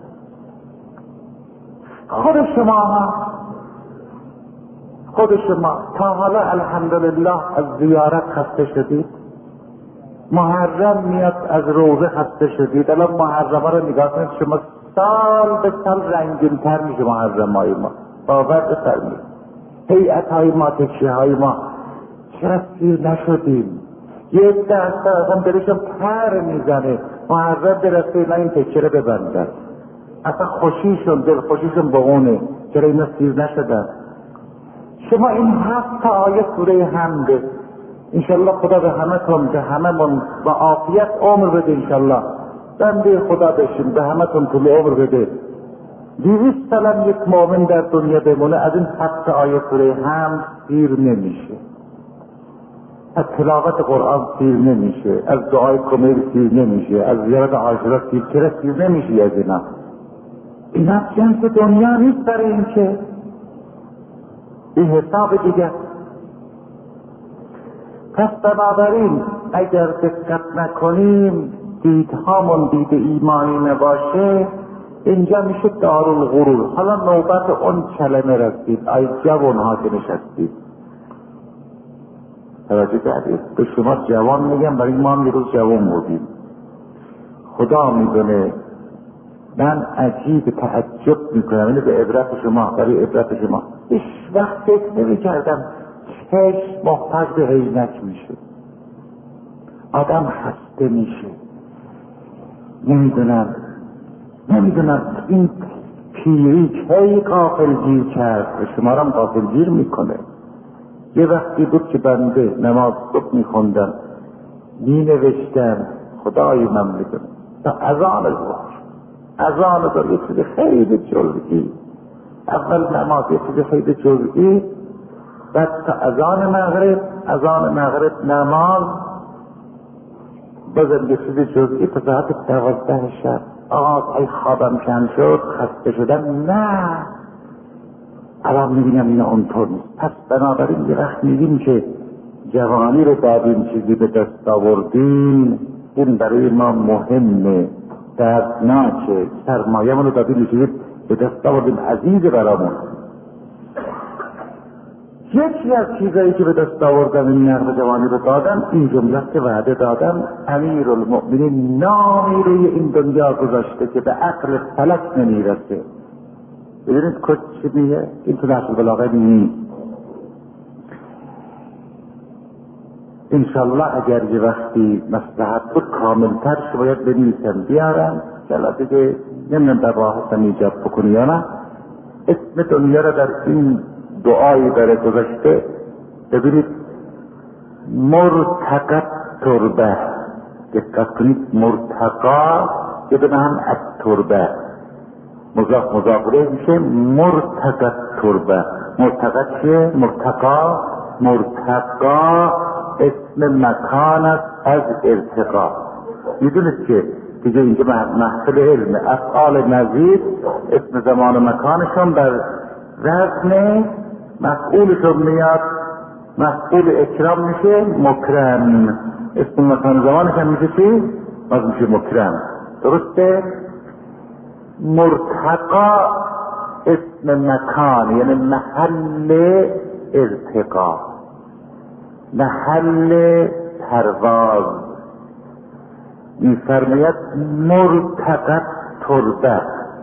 خود شما تا حالا الحمدلله از زیارت خسته شدید؟ محرم میاد از روزه خسته شدید؟ الان محرمه رو نگاه کنید شما، سال به سال رنگین تر میشه محرمای ما، باور بفرمایید. هیئت‌های ما، تکیه‌های ما چرا سیر نشدیم؟ یک دسته اصلا دلشون پر میزنه محرم برسه اینا این تکیه رو ببندن، اصلا دلخوشیشون با اونه. چرا اینا سیر نشدن؟ شما این 7 آیه سوره حمده، انشالله خدا به هممون با عافیت عمر بده، انشالله بنده خدا بشیم، به همتون طول عمر بده. 200 سال یک مؤمن در دنیا بمونه از این 7 آیه سوره حمد سیر نمیشه، از تلاوت قرآن سیر نمیشه، از دعای کمیل سیر نمیشه، از زیارت عاشورا سیر نمیشه. از اینا جنس دنیا نیست برای این که این حساب دیگه. پس بنابراین اگر دقت نکنیم دیدهامون دید ایمانی نباشه اینجا میشه دارالغرور. حالا نوبت اون کلمه رسید، ای جوان‌ها که نشستید، توجه کردید؟ به شما جوان میگم برای ما هم یه روز جوان بودیم. خدا میدونه من عجیب تعجب میکنم، اینه به عبرت شما، برای عبرت شما. هیچ وقت فکر نمیکردم چشم محتاج به عینک میشه، آدم خسته میشه. نمیدونم این پیری کی غافلگیر کرد و شما را غافلگیر میکنه. یه وقتی بود که بنده نماز صبح میخوندم، مینوشتم خدای من میدونم تا اذان ظهر یه چیز خیلی جزئی، اول نماز یه چیز خیلی جزئی، بعد تا اذان مغرب نماز، بازم یه چیز جزئی تا ساعت 12 شب آقا ای خوابم کم شد خسته شدم، نه الان میبینم اینا اونطور نیست. پس بنابراین یه وقت میگیم که جوانی رو دادیم چیزی به دست آوردیم، این برای ما مهمه، دردناکه، سرمایه‌مون رو دادیم چیزی به دست آوردیم، عزیز برامون. یکی از چیزایی که به دست آوردم این نقل جوانی رو دادم، این جمله که وعده دادم، امیرالمؤمنین نامی روی این دنیا گذاشته که به عقل فلک نمیرسه. ببینید کچ چی میگه؟ این تو نحو البلاغه نیست. انشالله اگر یه وقتی مصلحت بود کاملتر شو باید بنویسم بیارم، انشالله دیگه نمیدونم در راحتم ایجاب بکنی یا نه. اسم دنیا را در این دعایی داره گذاشته، ببینید مرتقى تربه، دقت کنید، مرتقا یه دونه هم از تربه مضاف مضاف میشه مرتقى تربه. مرتقا چیه؟ مرتقا اسم مکان است از ارتقا. میدونید که دیگه اینجا محفل علم، افعال مزید اسم زمان و مکانشون بر وزن مفعولشون میاد، مفعول اکرام میشه مکرم، اسم مکان زمانش هم میشه چی؟ باز میشه مکرم. درسته؟ مرتقا اسم مکان یعنی محل ارتقا، محل پرواز. میفرماید مرتقى تربه.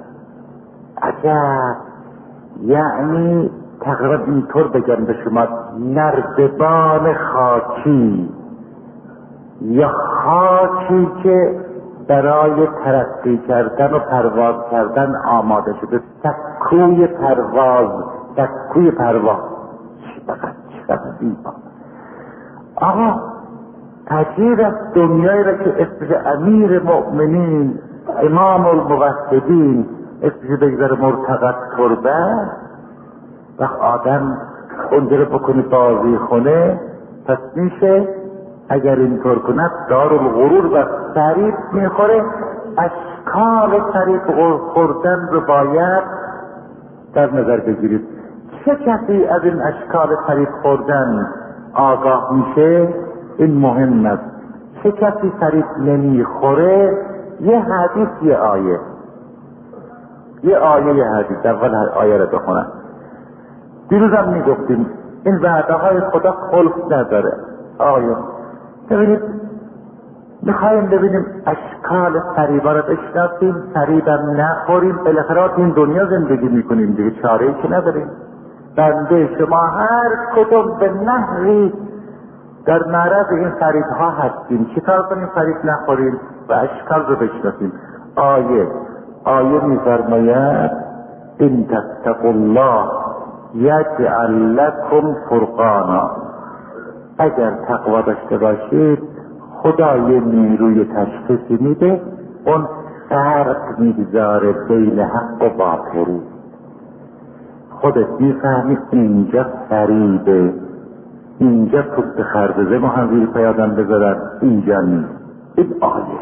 عجب، یعنی تقریبا اینطور بگم به شما، نردبان خاکی یا خاکی که برای ترقی کردن و پرواز کردن آماده شده، سکوی پرواز، سکوی پرواز. چقدر زیبا. آقا تغییر از دنیایی را که اسمش امیر مؤمنین امام الموحدین اسمش بگذاره مرتقى تربه، و آدم اونجا رو بکنی بازی خونه، پس میشه اگر اینطور کند دارالغرور و فریب میخوره. اشکال فریب خوردن رو باید در نظر بگیرید. چه کسی از این اشکال فریب خوردن آگاه میشه؟ این مهم است. چه کسی فریب نمیخوره؟ یه حدیث یه آیه یه حدیث. اول آیه رو بخونم. دیروزم میگفتیم این وعده های خدا خلق نداره. آیه ببینید، میخوایم ببینیم اشکال فریبا رو بشناسیم، فریبم نخوریم، بالاخره این دنیا زندگی میکنیم دیگه، چاره‌ای که نداریم. بنده شما هر کدوم به نحوی در معرض این فریب ها هستیم. چیکار کنیم فریب نخوریم و اشکال رو بشناسیم؟ آیه میفرماید ان تتقوا الله یجعل لکم فرقانا. اگر تقوا داشته باشید خدا یه نیروی تشخیصی میده، اون فرق میگذاره بین حق و باطل. خودت میفهمی اینجا فریبه، اینجا پشت خربزه ما هم زیر پای آدم بذارن، اینجا نیست. این آیه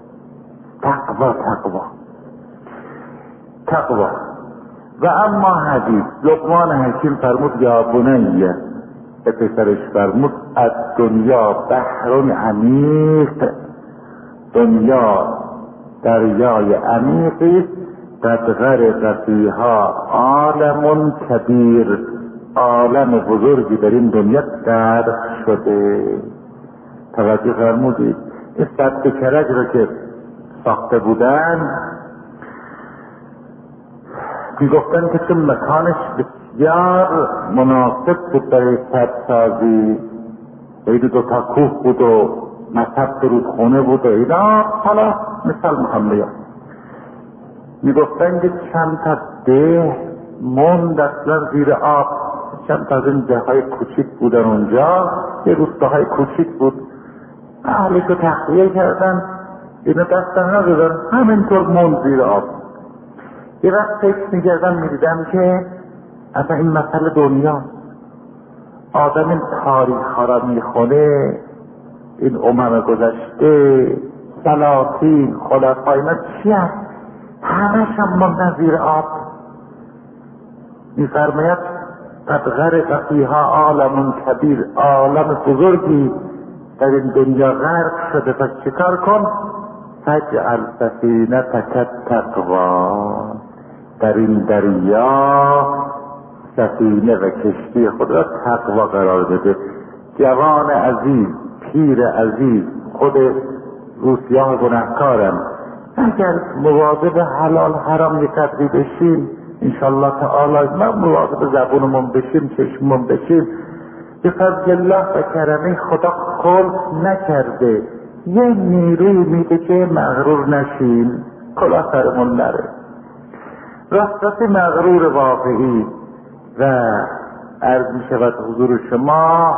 تقوا. و اما حدیث لقمان حکیم فرمود یا بنیه، به پسرش فرمود از دنیا بحر عمیق، دنیا دریای عمیقی، قد غرق فیها عالم کبیر، عالم بزرگی در این دنیا غرق شده. توجه فرمودید؟ این سد کرج را که ساخته بودن میگفتن که چون مکانش بسیار مناسب بود برای سدسازی، بین دوتا کوه بود و مصب رودخونه بود و اینا، حالا مثال محمد میگفتن که چند تا ده موند اصلا زیر آب، چند تا از این ده های کوچیک بودن اونجا، یه روستاهای کوچیک بود، اهلش رو تخلیه کردن، اینو دستن ندادن، همینطور موند زیر آب. یه وقت فکر میکردم میدیدم که اصلا این مسئله دنیا، آدم این تاریخ ها را میخونه، این گذشته، سلاطین، خلفای، اینا چی هست؟ همش هم ماندن زیر آب. میفرماید قد غرق فیها عالم کبیر، عالم بزرگی در این دنیا غرق شده، پس چیکار کن؟ فجعل سفینتک تقوا، در این دریا سفینه و کشتی خود را تقوا قرار بده. جوان عزیز، پیر عزیز، خود روسیاه گناهکارم، اگر مواظب حلال حرام یک قدری بشیم انشالله تعالی، ما مواظب زبونمون بشیم، چشممون بشیم، به فضل الله و کرمه خدا خلق نکرده یه نیروی میده که مغرور نشیم، کلاه سرمون نره. راست مغرور واقعی و عرض می شود حضور شما،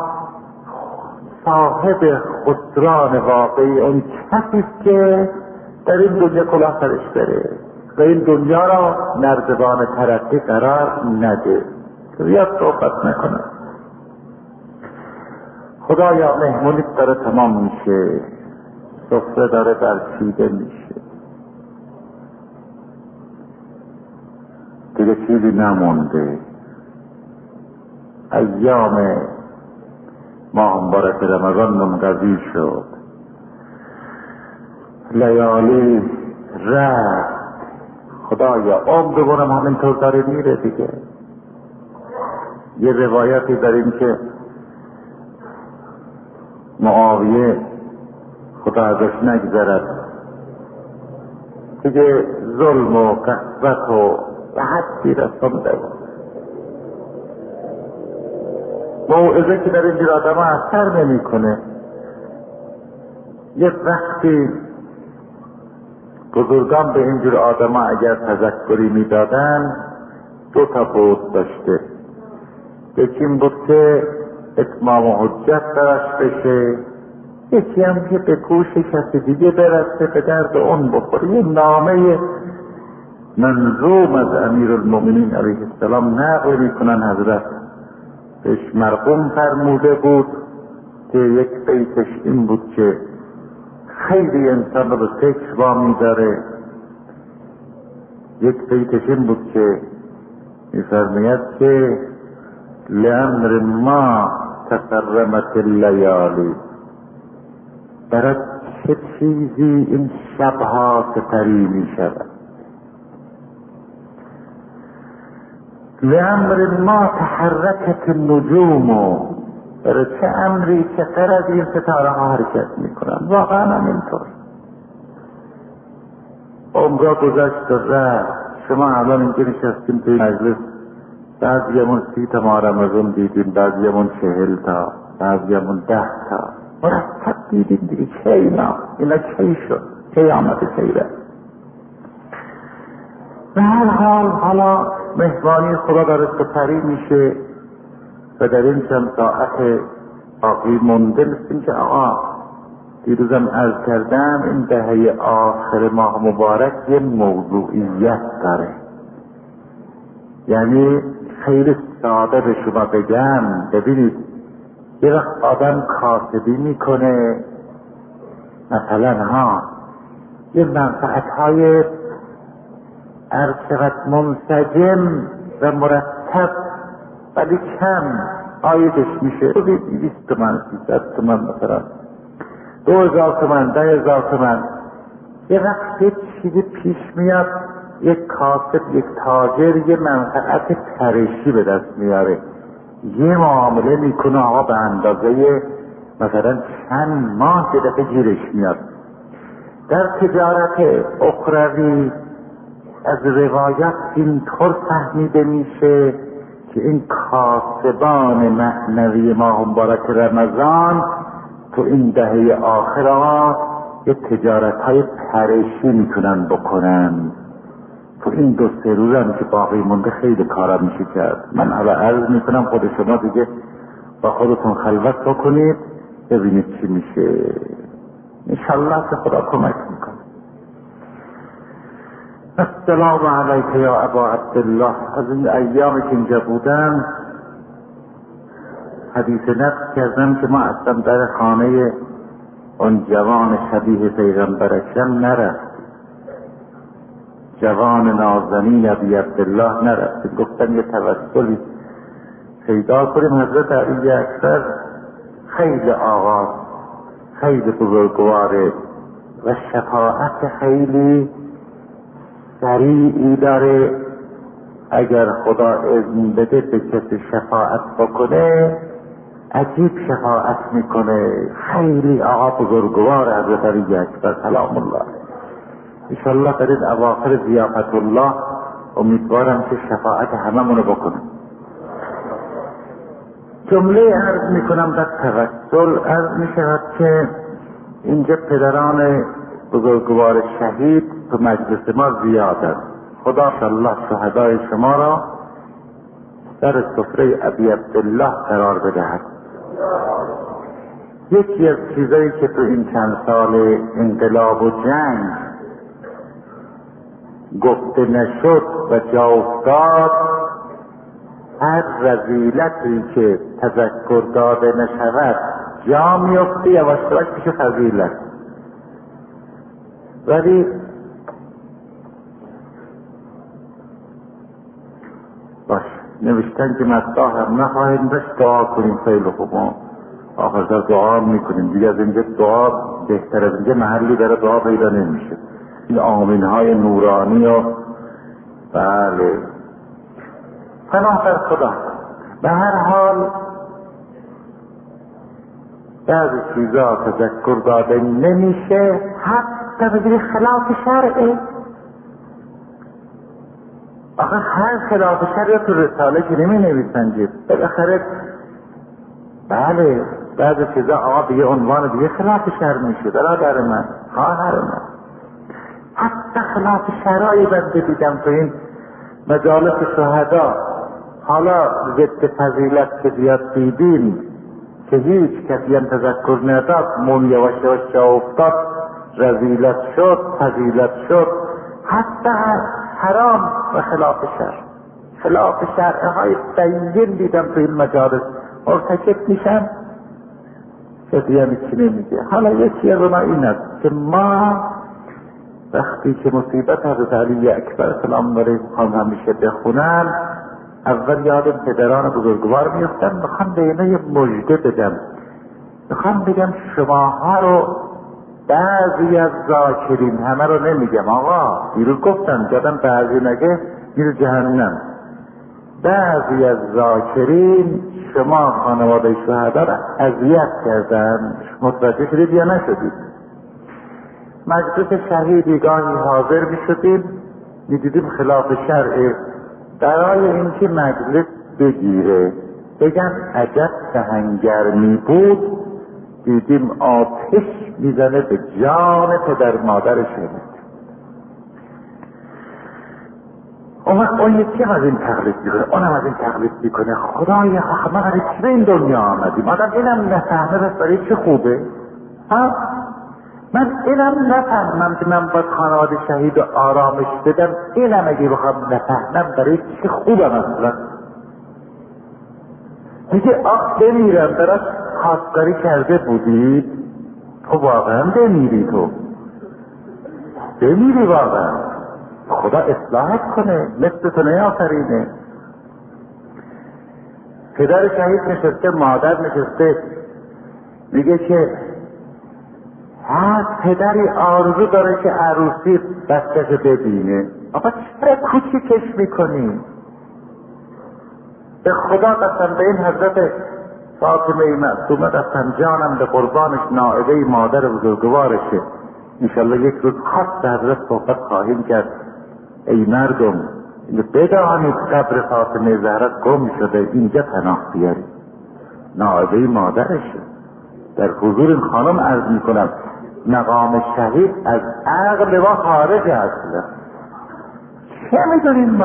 صاحب خسران واقعی اون کسی که در این دنیا کلاه سرش بره و این دنیا را نردبان ترقی قرار نده، زیاد صحبت نکنه. خدایا مهمونی داره تمام میشه، سفره داره برچیده میشه، دیگه چیزی نمونده. ایام ماه مبارک رمضان منقضی شد، لیالی رفت. خدایا عمرمونم همینطور داره میره دیگه. یه روایتی داریم که معاویه خدا ازش نگذرد دیگه ظلم و قسوت و حدی رسانده بود. موعظه که در اینجور آدم ها اثر نمی کنه. یه وقتی بزرگان به اینجور آدم ها اگر تذکری می دادن، دو تا بود داشته. یکی این بود که اتمام و حجت درش بشه، یکی هم که به گوش کسی دیگه برسه، به درد اون بخوره. یه نامه منظوم از امیرالمؤمنین علیه السلام نقل میکنن حضرت، بهش مرقوم فرموده بود که یک بیتش این بود که خیلی انسان رو به فکر وامی داره. یک بیتش این بود که میفرماید که لامر ما تکرمت اللیالی، برای چه چیزی این شبها سپری می شود. لامر ما تحرکت النجوم، برای چه امری که قرد این ستاره ها حرکت می کنن. واقعا هم اینطور. عمرها گذشت و رفت. شما الان اینجا نشستیم توی مجلس، بعضیمون 30 تا ماه رمضان دیدیم، بعضیمون 40 تا، بعضیمون 10 تا مرتب دیدیم دیگه. چه اینا چه شد؟ چه آمده چه رفت؟ به هر حال حالا مهمانی خدا داره سپری میشه و در این چند ساعت باقی مونده مثل که آقا دیروزم عرض کردم این دهه آخر ماه مبارک یه موضوعیت داره. یعنی خیلی ساده به شما بگم، ببینید یه وقت آدم کاسبی میکنه، مثلا یه منفعت‌های عرض شود منسجم و مرتب ولی کم آیدش میشه 200 تومن 300 تومن مثلا 2000 تومن 10,000 تومن. یه وقت یه چیزی پیش میاد، یک کاسب یک تاجر یه منفعت پرشی به دست میاره، یه معامله میکنه آقا به اندازه مثلا چند ماه که دفعه گیرش میاد. در تجارت اخروی از روایت اینطور فهمیده میشه که این کاسبان معنوی ماه مبارک رمضان تو این دهه آخر یه تجارت های پرشی میتونن بکنن. تو این 2-3 روز هم که باقی مونده خیلی کارا میشه کرد. من حالا عرض میکنم خود شما دیگه با خودتون خلوت بکنید ببینید چی میشه. انشالله که خدا کمک میکنه. السلام علیک یا ابا عبدالله. از این ایامی که اینجا بودم حدیث نفس کردم که ما اصلا در خانه اون جوان شبیه پیغمبر اکرم نرفت، جوان نازنین ابی عبدالله نرفت. گفتن یه توسلی پیدا کنیم. حضرت علی اکبر خیلی آقا، خیلی بزرگواره و شفاعت خیلی سریعی داره. اگر خدا اذن بده به کسی شفاعت بکنه عجیب شفاعت میکنه. خیلی آقا بزرگوار حضرت علی اکبر سلام الله. انشالله در این اواخر ضیافت الله امیدوارم که شفاعت هممونو بکنه. جمله عرض میکنم در توسل. عرض میشود که اینجا پدران بزرگوار شهید تو مجلس ما زیاد است. خدا انشالله شهدای شما را در سفره ابی عبدالله قرار بدهد. یکی از چیزایی که تو این چند سال انقلاب و جنگ گفته نشد و جا افتاد، هر رذیلتی که تذکر داده نشود جا میفته یواش یواش میشه فضیلت. ولی باش نوشتن که مصداق هم نخواهیم داشت، دعا کنیم. خیلی خوب، ما آخر در دعا میکنیم دیگه. از اینجا دعا بهتر از اینجا محلی برای دعا پیدا نمیشه. این آمین های نورانی و بله پناه در خدا. به هر حال بعضی چیزا تذکر داده نمیشه، حتی بگیری خلاف شرعه. آخه هر خلاف شرعه تو رساله که نمی نویسن بالاخره. بله بعضی چیزا آقا به یه عنوان دیگه خلاف شرع میشه. برادر من، خواهر من، حتی خلاف شرعی بنده دیدم تو این مجالس شهدا. حالا ضد فضیلت که زیاد دیدیم که هیچ کسی هم تذکر نداد، مون یواش یواش جا افتاد، رذیلت شد، فضیلت شد، حتی حرام و خلاف شرع. خلاف شرع های بین دیدم تو این مجالس مرتکب میشن. کسی هم چی نمیگه. حالا یکی از ما این است که ما وقتی که مصیبت حضرت علی اکبر سلام علیه میخوام همیشه بخونم، اول یادم پدران بزرگوار میفتم. میخوام به اینه مژده بدم. میخوام بگم شماها رو بعضی از ذاکرین، همه رو نمیگم آقا، دیروز گفتم جادم بعضی نگه میره جهنم. بعضی از ذاکرین شما خانواده شهدا را اذیت کردن. متوجه شدید یا نشدید؟ مجلس شهیدی گاهی حاضر می شدیم، می دیدیم خلاف شرع. برای اینکه مجلس بگیره بگن عجب سهنگرمی بود، دیدیم آتش میزنه به جان پدر مادر شهید. اون یکی از این تقلید میکنه، اونم از این تقلید میکنه. خدایا ما برای چی به این دنیا آمدیم؟ آدم اینم نفهمه بس برای چه خوبه؟ ها؟ من اینم نفهمم که من باید خانواده شهید آرامش بدم. اینم اگه بخوام نفهمم برای چه خوبم اصلا؟ میگه آخ بمیرم براش خواستگاری کرده بودید. تو واقعا بمیری، تو بمیری واقعا. خدا اصلاحت کنه، مثل تو نیافرینه. پدر شهید نشسته، مادر نشسته، میگه که هر پدری آرزو داره که عروسی بچه‌شو ببینه. آقا چرا کوچیکش میکنی؟ به خدا قسم به این حضرت فاطمه معصومه قسم، جانم به قربانش، نائبه مادر بزرگوارشه. انشالله یک روز خاص به حضرت صحبت خواهیم کرد. ای مردم بدانید قبر فاطمه زهرا گم شده، اینجا پناه بیارید. نائبه مادرشه. در حضور این خانم عرض میکنم مقام شهید از عقل ما خارج اصلا. چه میدونیم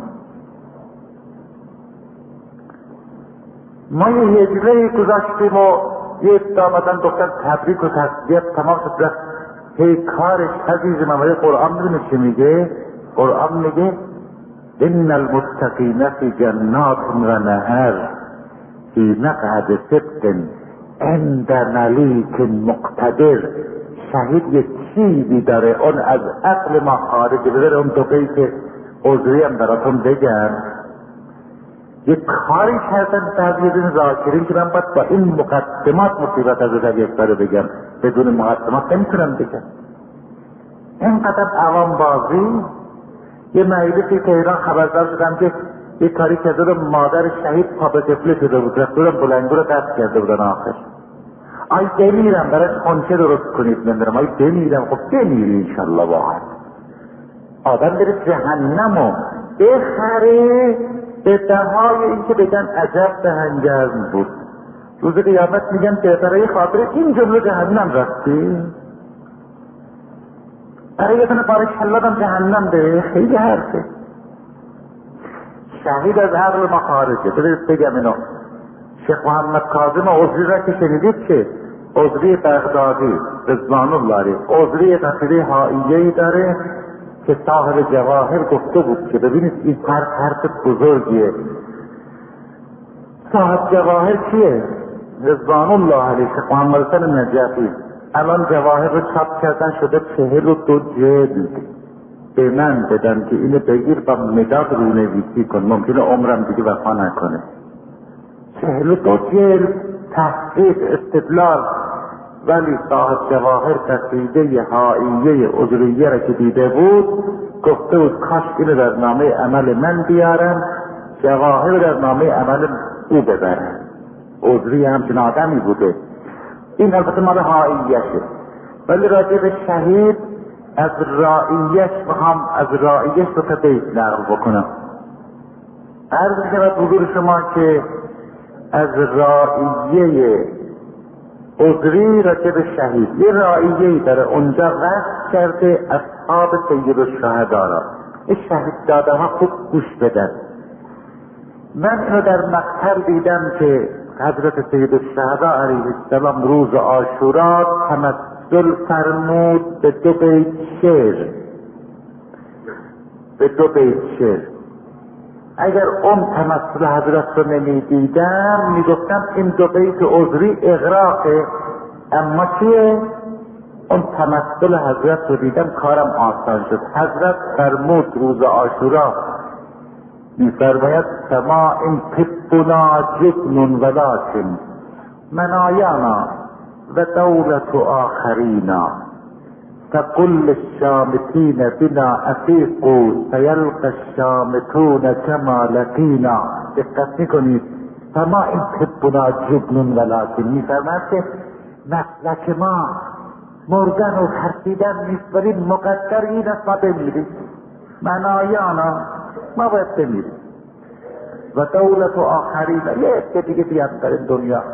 ما یه هجله گذاشتیم و یه دامدن گفتن تبریک و تسلیت تمام شد. هی کارش عزیز من قرآن میدونه چی میگه؟ قرآن میگه ان المتقین فی جنات و نهر فی مقعد صدق عند ملیک مقتدر. شهید یک چیزی داره، اون از عقل ما خارجه. بذار اون دو بیت عذری هم براتون بگم. یک کاری کردن بعضی ذاکرین که من باید با این مقدمات مصیبت از یک باره بگم، بدون مقدمات نمیتونم بگم. اینقدر عوام بازی. یه مجلسی که ایران خبردار شدم که یه کاری کرده رو مادر شهید پا به طفله شده بود، رفتورم بلنگو رو قطع کرده بودن. آخر آی بمیرم براش خونچه درست کنید، نمیدونم آی بمیرم. خب بمیری انشالله. واقعا آدم بره جهنم و بخره به دهای این که بگن عجب دهنگرم بود. روز قیامت میگن برای خاطر این جمله جهنم رفتی؟ برای یه تنه بارش حلادم جهنم به خیلی حرفه. شهید از عقل ما خارجه. بذارید بگم اینو. شیخ محمد کاظم عذری را که شنیدید که عذری بغدادی رضوان الله علیه عذری قصیده هائیه‌ای داره که صاحب جواهر گفته بود که ببینید این حرف بزرگیه. صاحب جواهر کیه؟ رضوان الله علیه شیخ محمد حسین نجفی. الان جواهر رو چاپ کردن شده 42 جلد. به من بدن که اینو بگیر با مداد رونویسی کن، ممکنه عمرم دیگه وفا نکنه. 42 جلد تحقیق استدلال. ولی صاحب جواهر قصیده هائیه عذریه را که دیده بود گفته بود کاش اینو در نامه عمل من بیارم، جواهر در نامه عمل او ببرم. عذری همچین آدمی بوده. این البته مال هائیه‌شه. ولی راجع به شهید از رائیه‌اش هم از رائیه‌اش رو تا بیت نقل بکنم. عرض شود حضور شما که از رائیه عذری راجع به شهید یه رائیه‌ای داره اونجا وصف کرده اصحاب سید الشهدا را. این شهید داده ها خوب گوش بدن. من اینو در مقتل دیدم که حضرت سید الشهدا علیه السلام روز عاشورا تمثل فرمود به 2 بیت شعر. به 2 بیت شعر. اگر اون تمثل حضرت رو نمی دیدم می گفتم این 2 بیت عذری اغراقه. اما چیه؟ اون تمثل حضرت رو دیدم کارم آسان شد. حضرت فرمود روز عاشورا می‌فرماید سما این طبنا جبن ولکن منایانا و دولت آخرینا فقل الشامتین بنا افیقوا سیلقی الشامتون کما لقینا. دقت میکنید. سما این طبنا جبن ولکن می‌فرماید که مسلک ما مردن و ترسیدن نیست، ولی مقدر این است ما بمیریم. منایانا ما باید بمیریم و دولت و آخرین یه عده دیگه بیاد در این دنیا.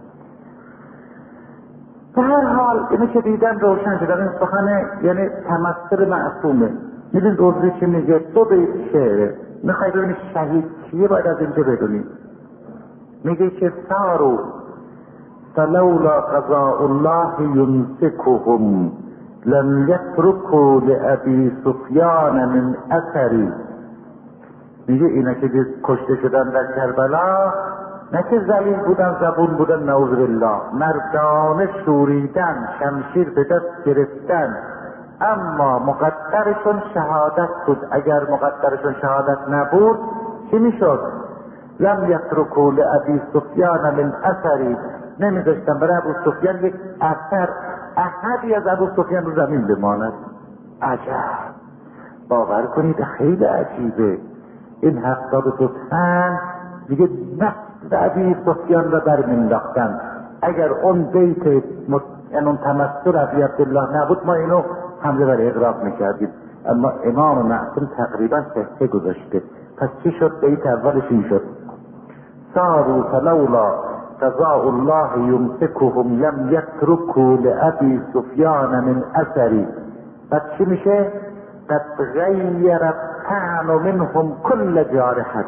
به هر حال اینو که دیدن روشن شد. این سخن یعنی تمثل معصومه. میدونید عذری چی میگه؟ 2 بیت شعره. میخوایی ببینید شهید کیه باید از اینجا بدونید. میگه که سارو فلولا قضاء الله یمسکهم لم یترکوا لابی سفیان من اثری. میگه اینا که کشته شدن در کربلا نه که ذلیل بودن زبون بودن، نعوذ بالله، مردانه شوریدن، شمشیر به دست گرفتن، اما مقدرشون شهادت بود. اگر مقدرشون شهادت نبود چی میشد؟ لم یترکوا لابی سفیان من اثری. نمیذاشتن برای ابو سفیان یک اثر، احدی از ابو سفیان رو زمین بماند. عجب. باور کنید خیلی عجیبه. این 72 تن دیگه نسل ابی سفیان را برمینداختن. اگر اون بیت اون تمثل ابی عبدالله نبود ما اینو حمله بر اغراق میکردیم. اما امام معصوم تقریبا سهته گذاشته. پس چی شد؟ بیت اولش این شد سارو فلولا قضاء الله یمسکهم لم یترکوا لابی سفیان من اثری. پس چی میشه؟ قد غیر الطعن منهم کل جارحة.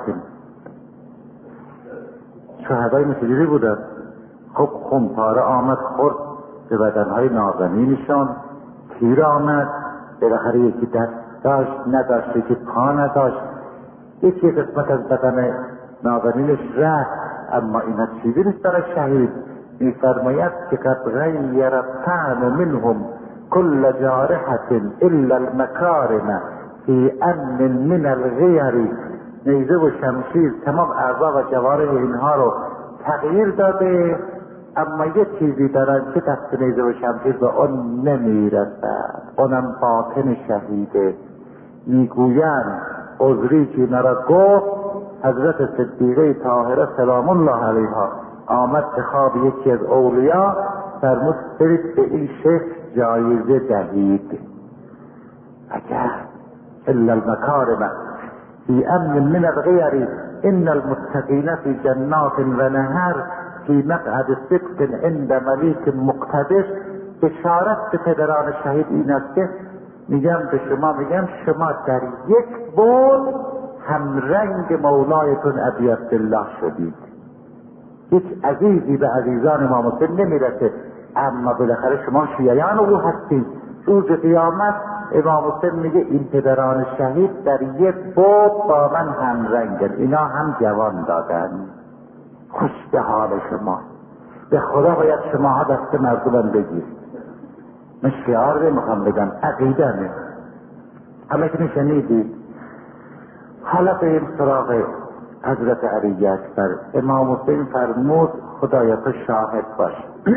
شهدای مسجدی بودن. خب خونپاره آمد خورد به بدنهای نازنینشان، تیر آمد، بالاخره یکی دست داشت نداشت، یکی پا نداشت، یکی قسمت از بدن نازنینش رفت. اما اینا چیزی نیست برای شهید. میفرماید که قد غیر الطعن منهم کل جارحة الا المکارم فی امن من الغیر. نیزه و شمشیر تمام اعضا و جوارح اینها رو تغییر داده، اما یه چیزی دارن که دست نیزه و شمشیر به اون نمیرسد، اونم باطن شهیده. میگویند عذری که اینا را گفت، حضرت صدیقه طاهره سلام الله علیها آمد به خواب یکی از اولیا، فرمود برید به این شیخ جایزه دهید. عجب. الا المکارم فی امن من الغیر ان المتقین فی جنات و نهر فی مقعد صدق عند ملیک مقتدر. بشارت به پدران شهید این است که میگم به شما، شما در یک بود همرنگ مولایتون ابی عبدالله شدید. هیچ عزیزی به عزیزان امام حسین نمیرسه، اما بالاخره شما شیعیان او هستید. روز قیامت امام حسین میگه این پدران شهید در یک بود با من همرنگن، اینا هم جوان دادن. خوش به حال شما. به خدا باید شما ها دست مردم بگید. من شعار نمیخوام بگم، عقیده نه. همه که شنیدید. حالا به این سراغ حضرت علی اکبر. امام حسین فرمود خدایا تو شاهد باش.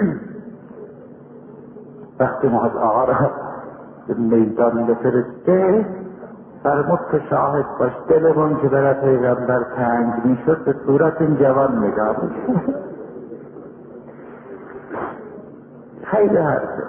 وقتی محمد آقا را به میدان بفرسته فرمود که شاهد باش، دلمون که برای پیغمبر تنگ میشد به صورت این جوان نگاه میشد. خیلی حرفه.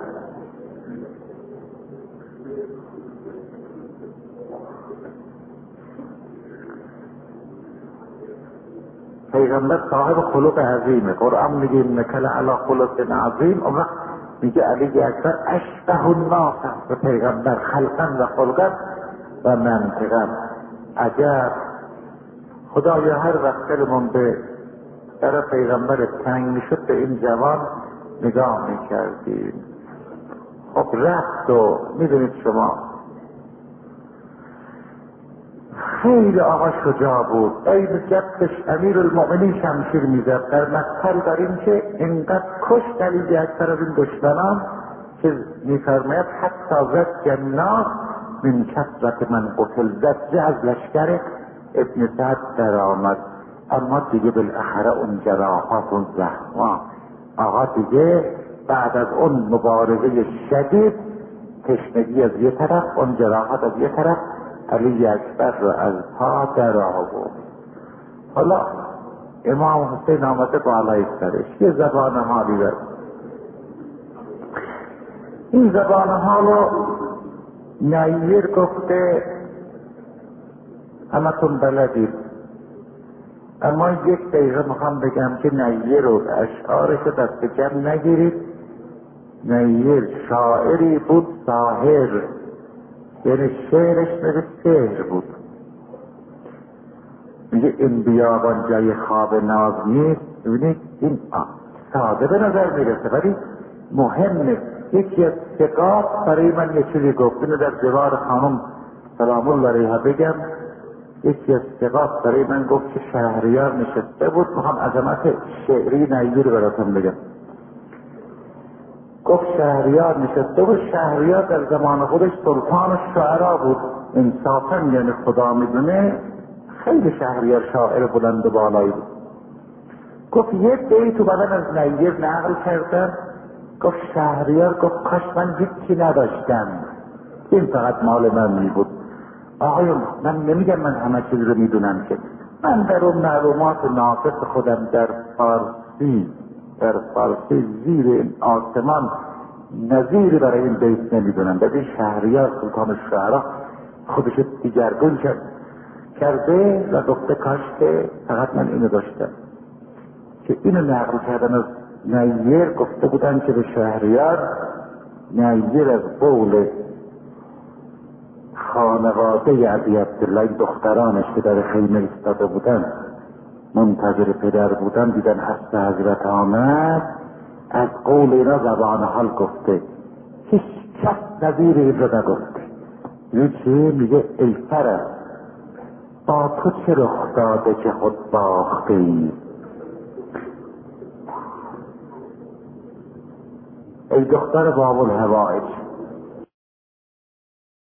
پیغمبر صاحب خلق عظیمه. قرآن میگه انک لعلی خلق عظیم. اون وقت میگه علی اکبر اشبه الناس به پیغمبر خلقا و خلقا و منطقا. عجب. خدایا هر وقت دلمون به در پیغمبر تنگ میشد به این جوان نگاه میکردیم. خب رفت و میدونید شما خیلی آقا شجاع بود. این جدش امیر المؤمنین شمشیر میزد. در مقتل داریم که اینقدر کشت علی اکبر از این دشمنان که میفرماید حتی زد جنات من کثرت من قتل. زد از لشکر ابن سعد در آمد، اما دیگه بالاخره اون جراحات اون زخما آقا دیگه بعد از اون مبارزه شدید تشنگی از یه طرف، اون جراحات از یه طرف، علی اکبر رو از پا در آورد. حالا امام حسین آمده بالای سرش یه زبان حالی داره. این زبان حالو نیر گفته همتون بلدید، اما یک دقیقه میخوام بگم که نیر رو اشعارش دست کم نگیرید. نیر شاعری بود ساحر، یعنی شعرش مثل سحر بود. میگه این بیابان جای خواب ناز نیست. ببینید این ساده به نظر میرسه ولی مهمه. یکی از ثقات برای من یه چیزی گفت، اینو در جوار خانم سلام الله علیها بگم. یکی از ثقات برای من گفت که شهریار نشسته بود، میخوام عظمت شعری نیر براتون بگم. گفت شهریار نشسته بود. شهریار در زمان خودش سلطان الشعرا بود انصافا، یعنی خدا میدونه خیلی شهریار شاعر بلند و بالایی بود. گفت یه بیت بعد از نیر نقل کردن. گفت شهریار گفت کاش من هیچی نداشتم، این فقط مال من می بود. آقایون من نمیگم من همه چیز رو میدونم، که من در اون معلومات ناقص خودم در فارسی زیر این آسمان نظیری برای این بیت نمیدونم. ببین شهریار سلطان الشعرا خودش دیگرگون کرده و گفته کاش که فقط من اینو داشتم. که اینو نقل کردن از نیر، گفته بودن که به شهریار نیر از قول خانواده ابی عبدالله دخترانش که در خیمه ایستاده بودن منتظر پدر بودن، دیدن حضرت حضرت آمد، از قول اینا زبان حال گفته. هیچ کس نظیر این رو نگفته. میگه ای فرس با تو چه رخ داده که خود باخته ای؟ ای دختر باب الهوایج،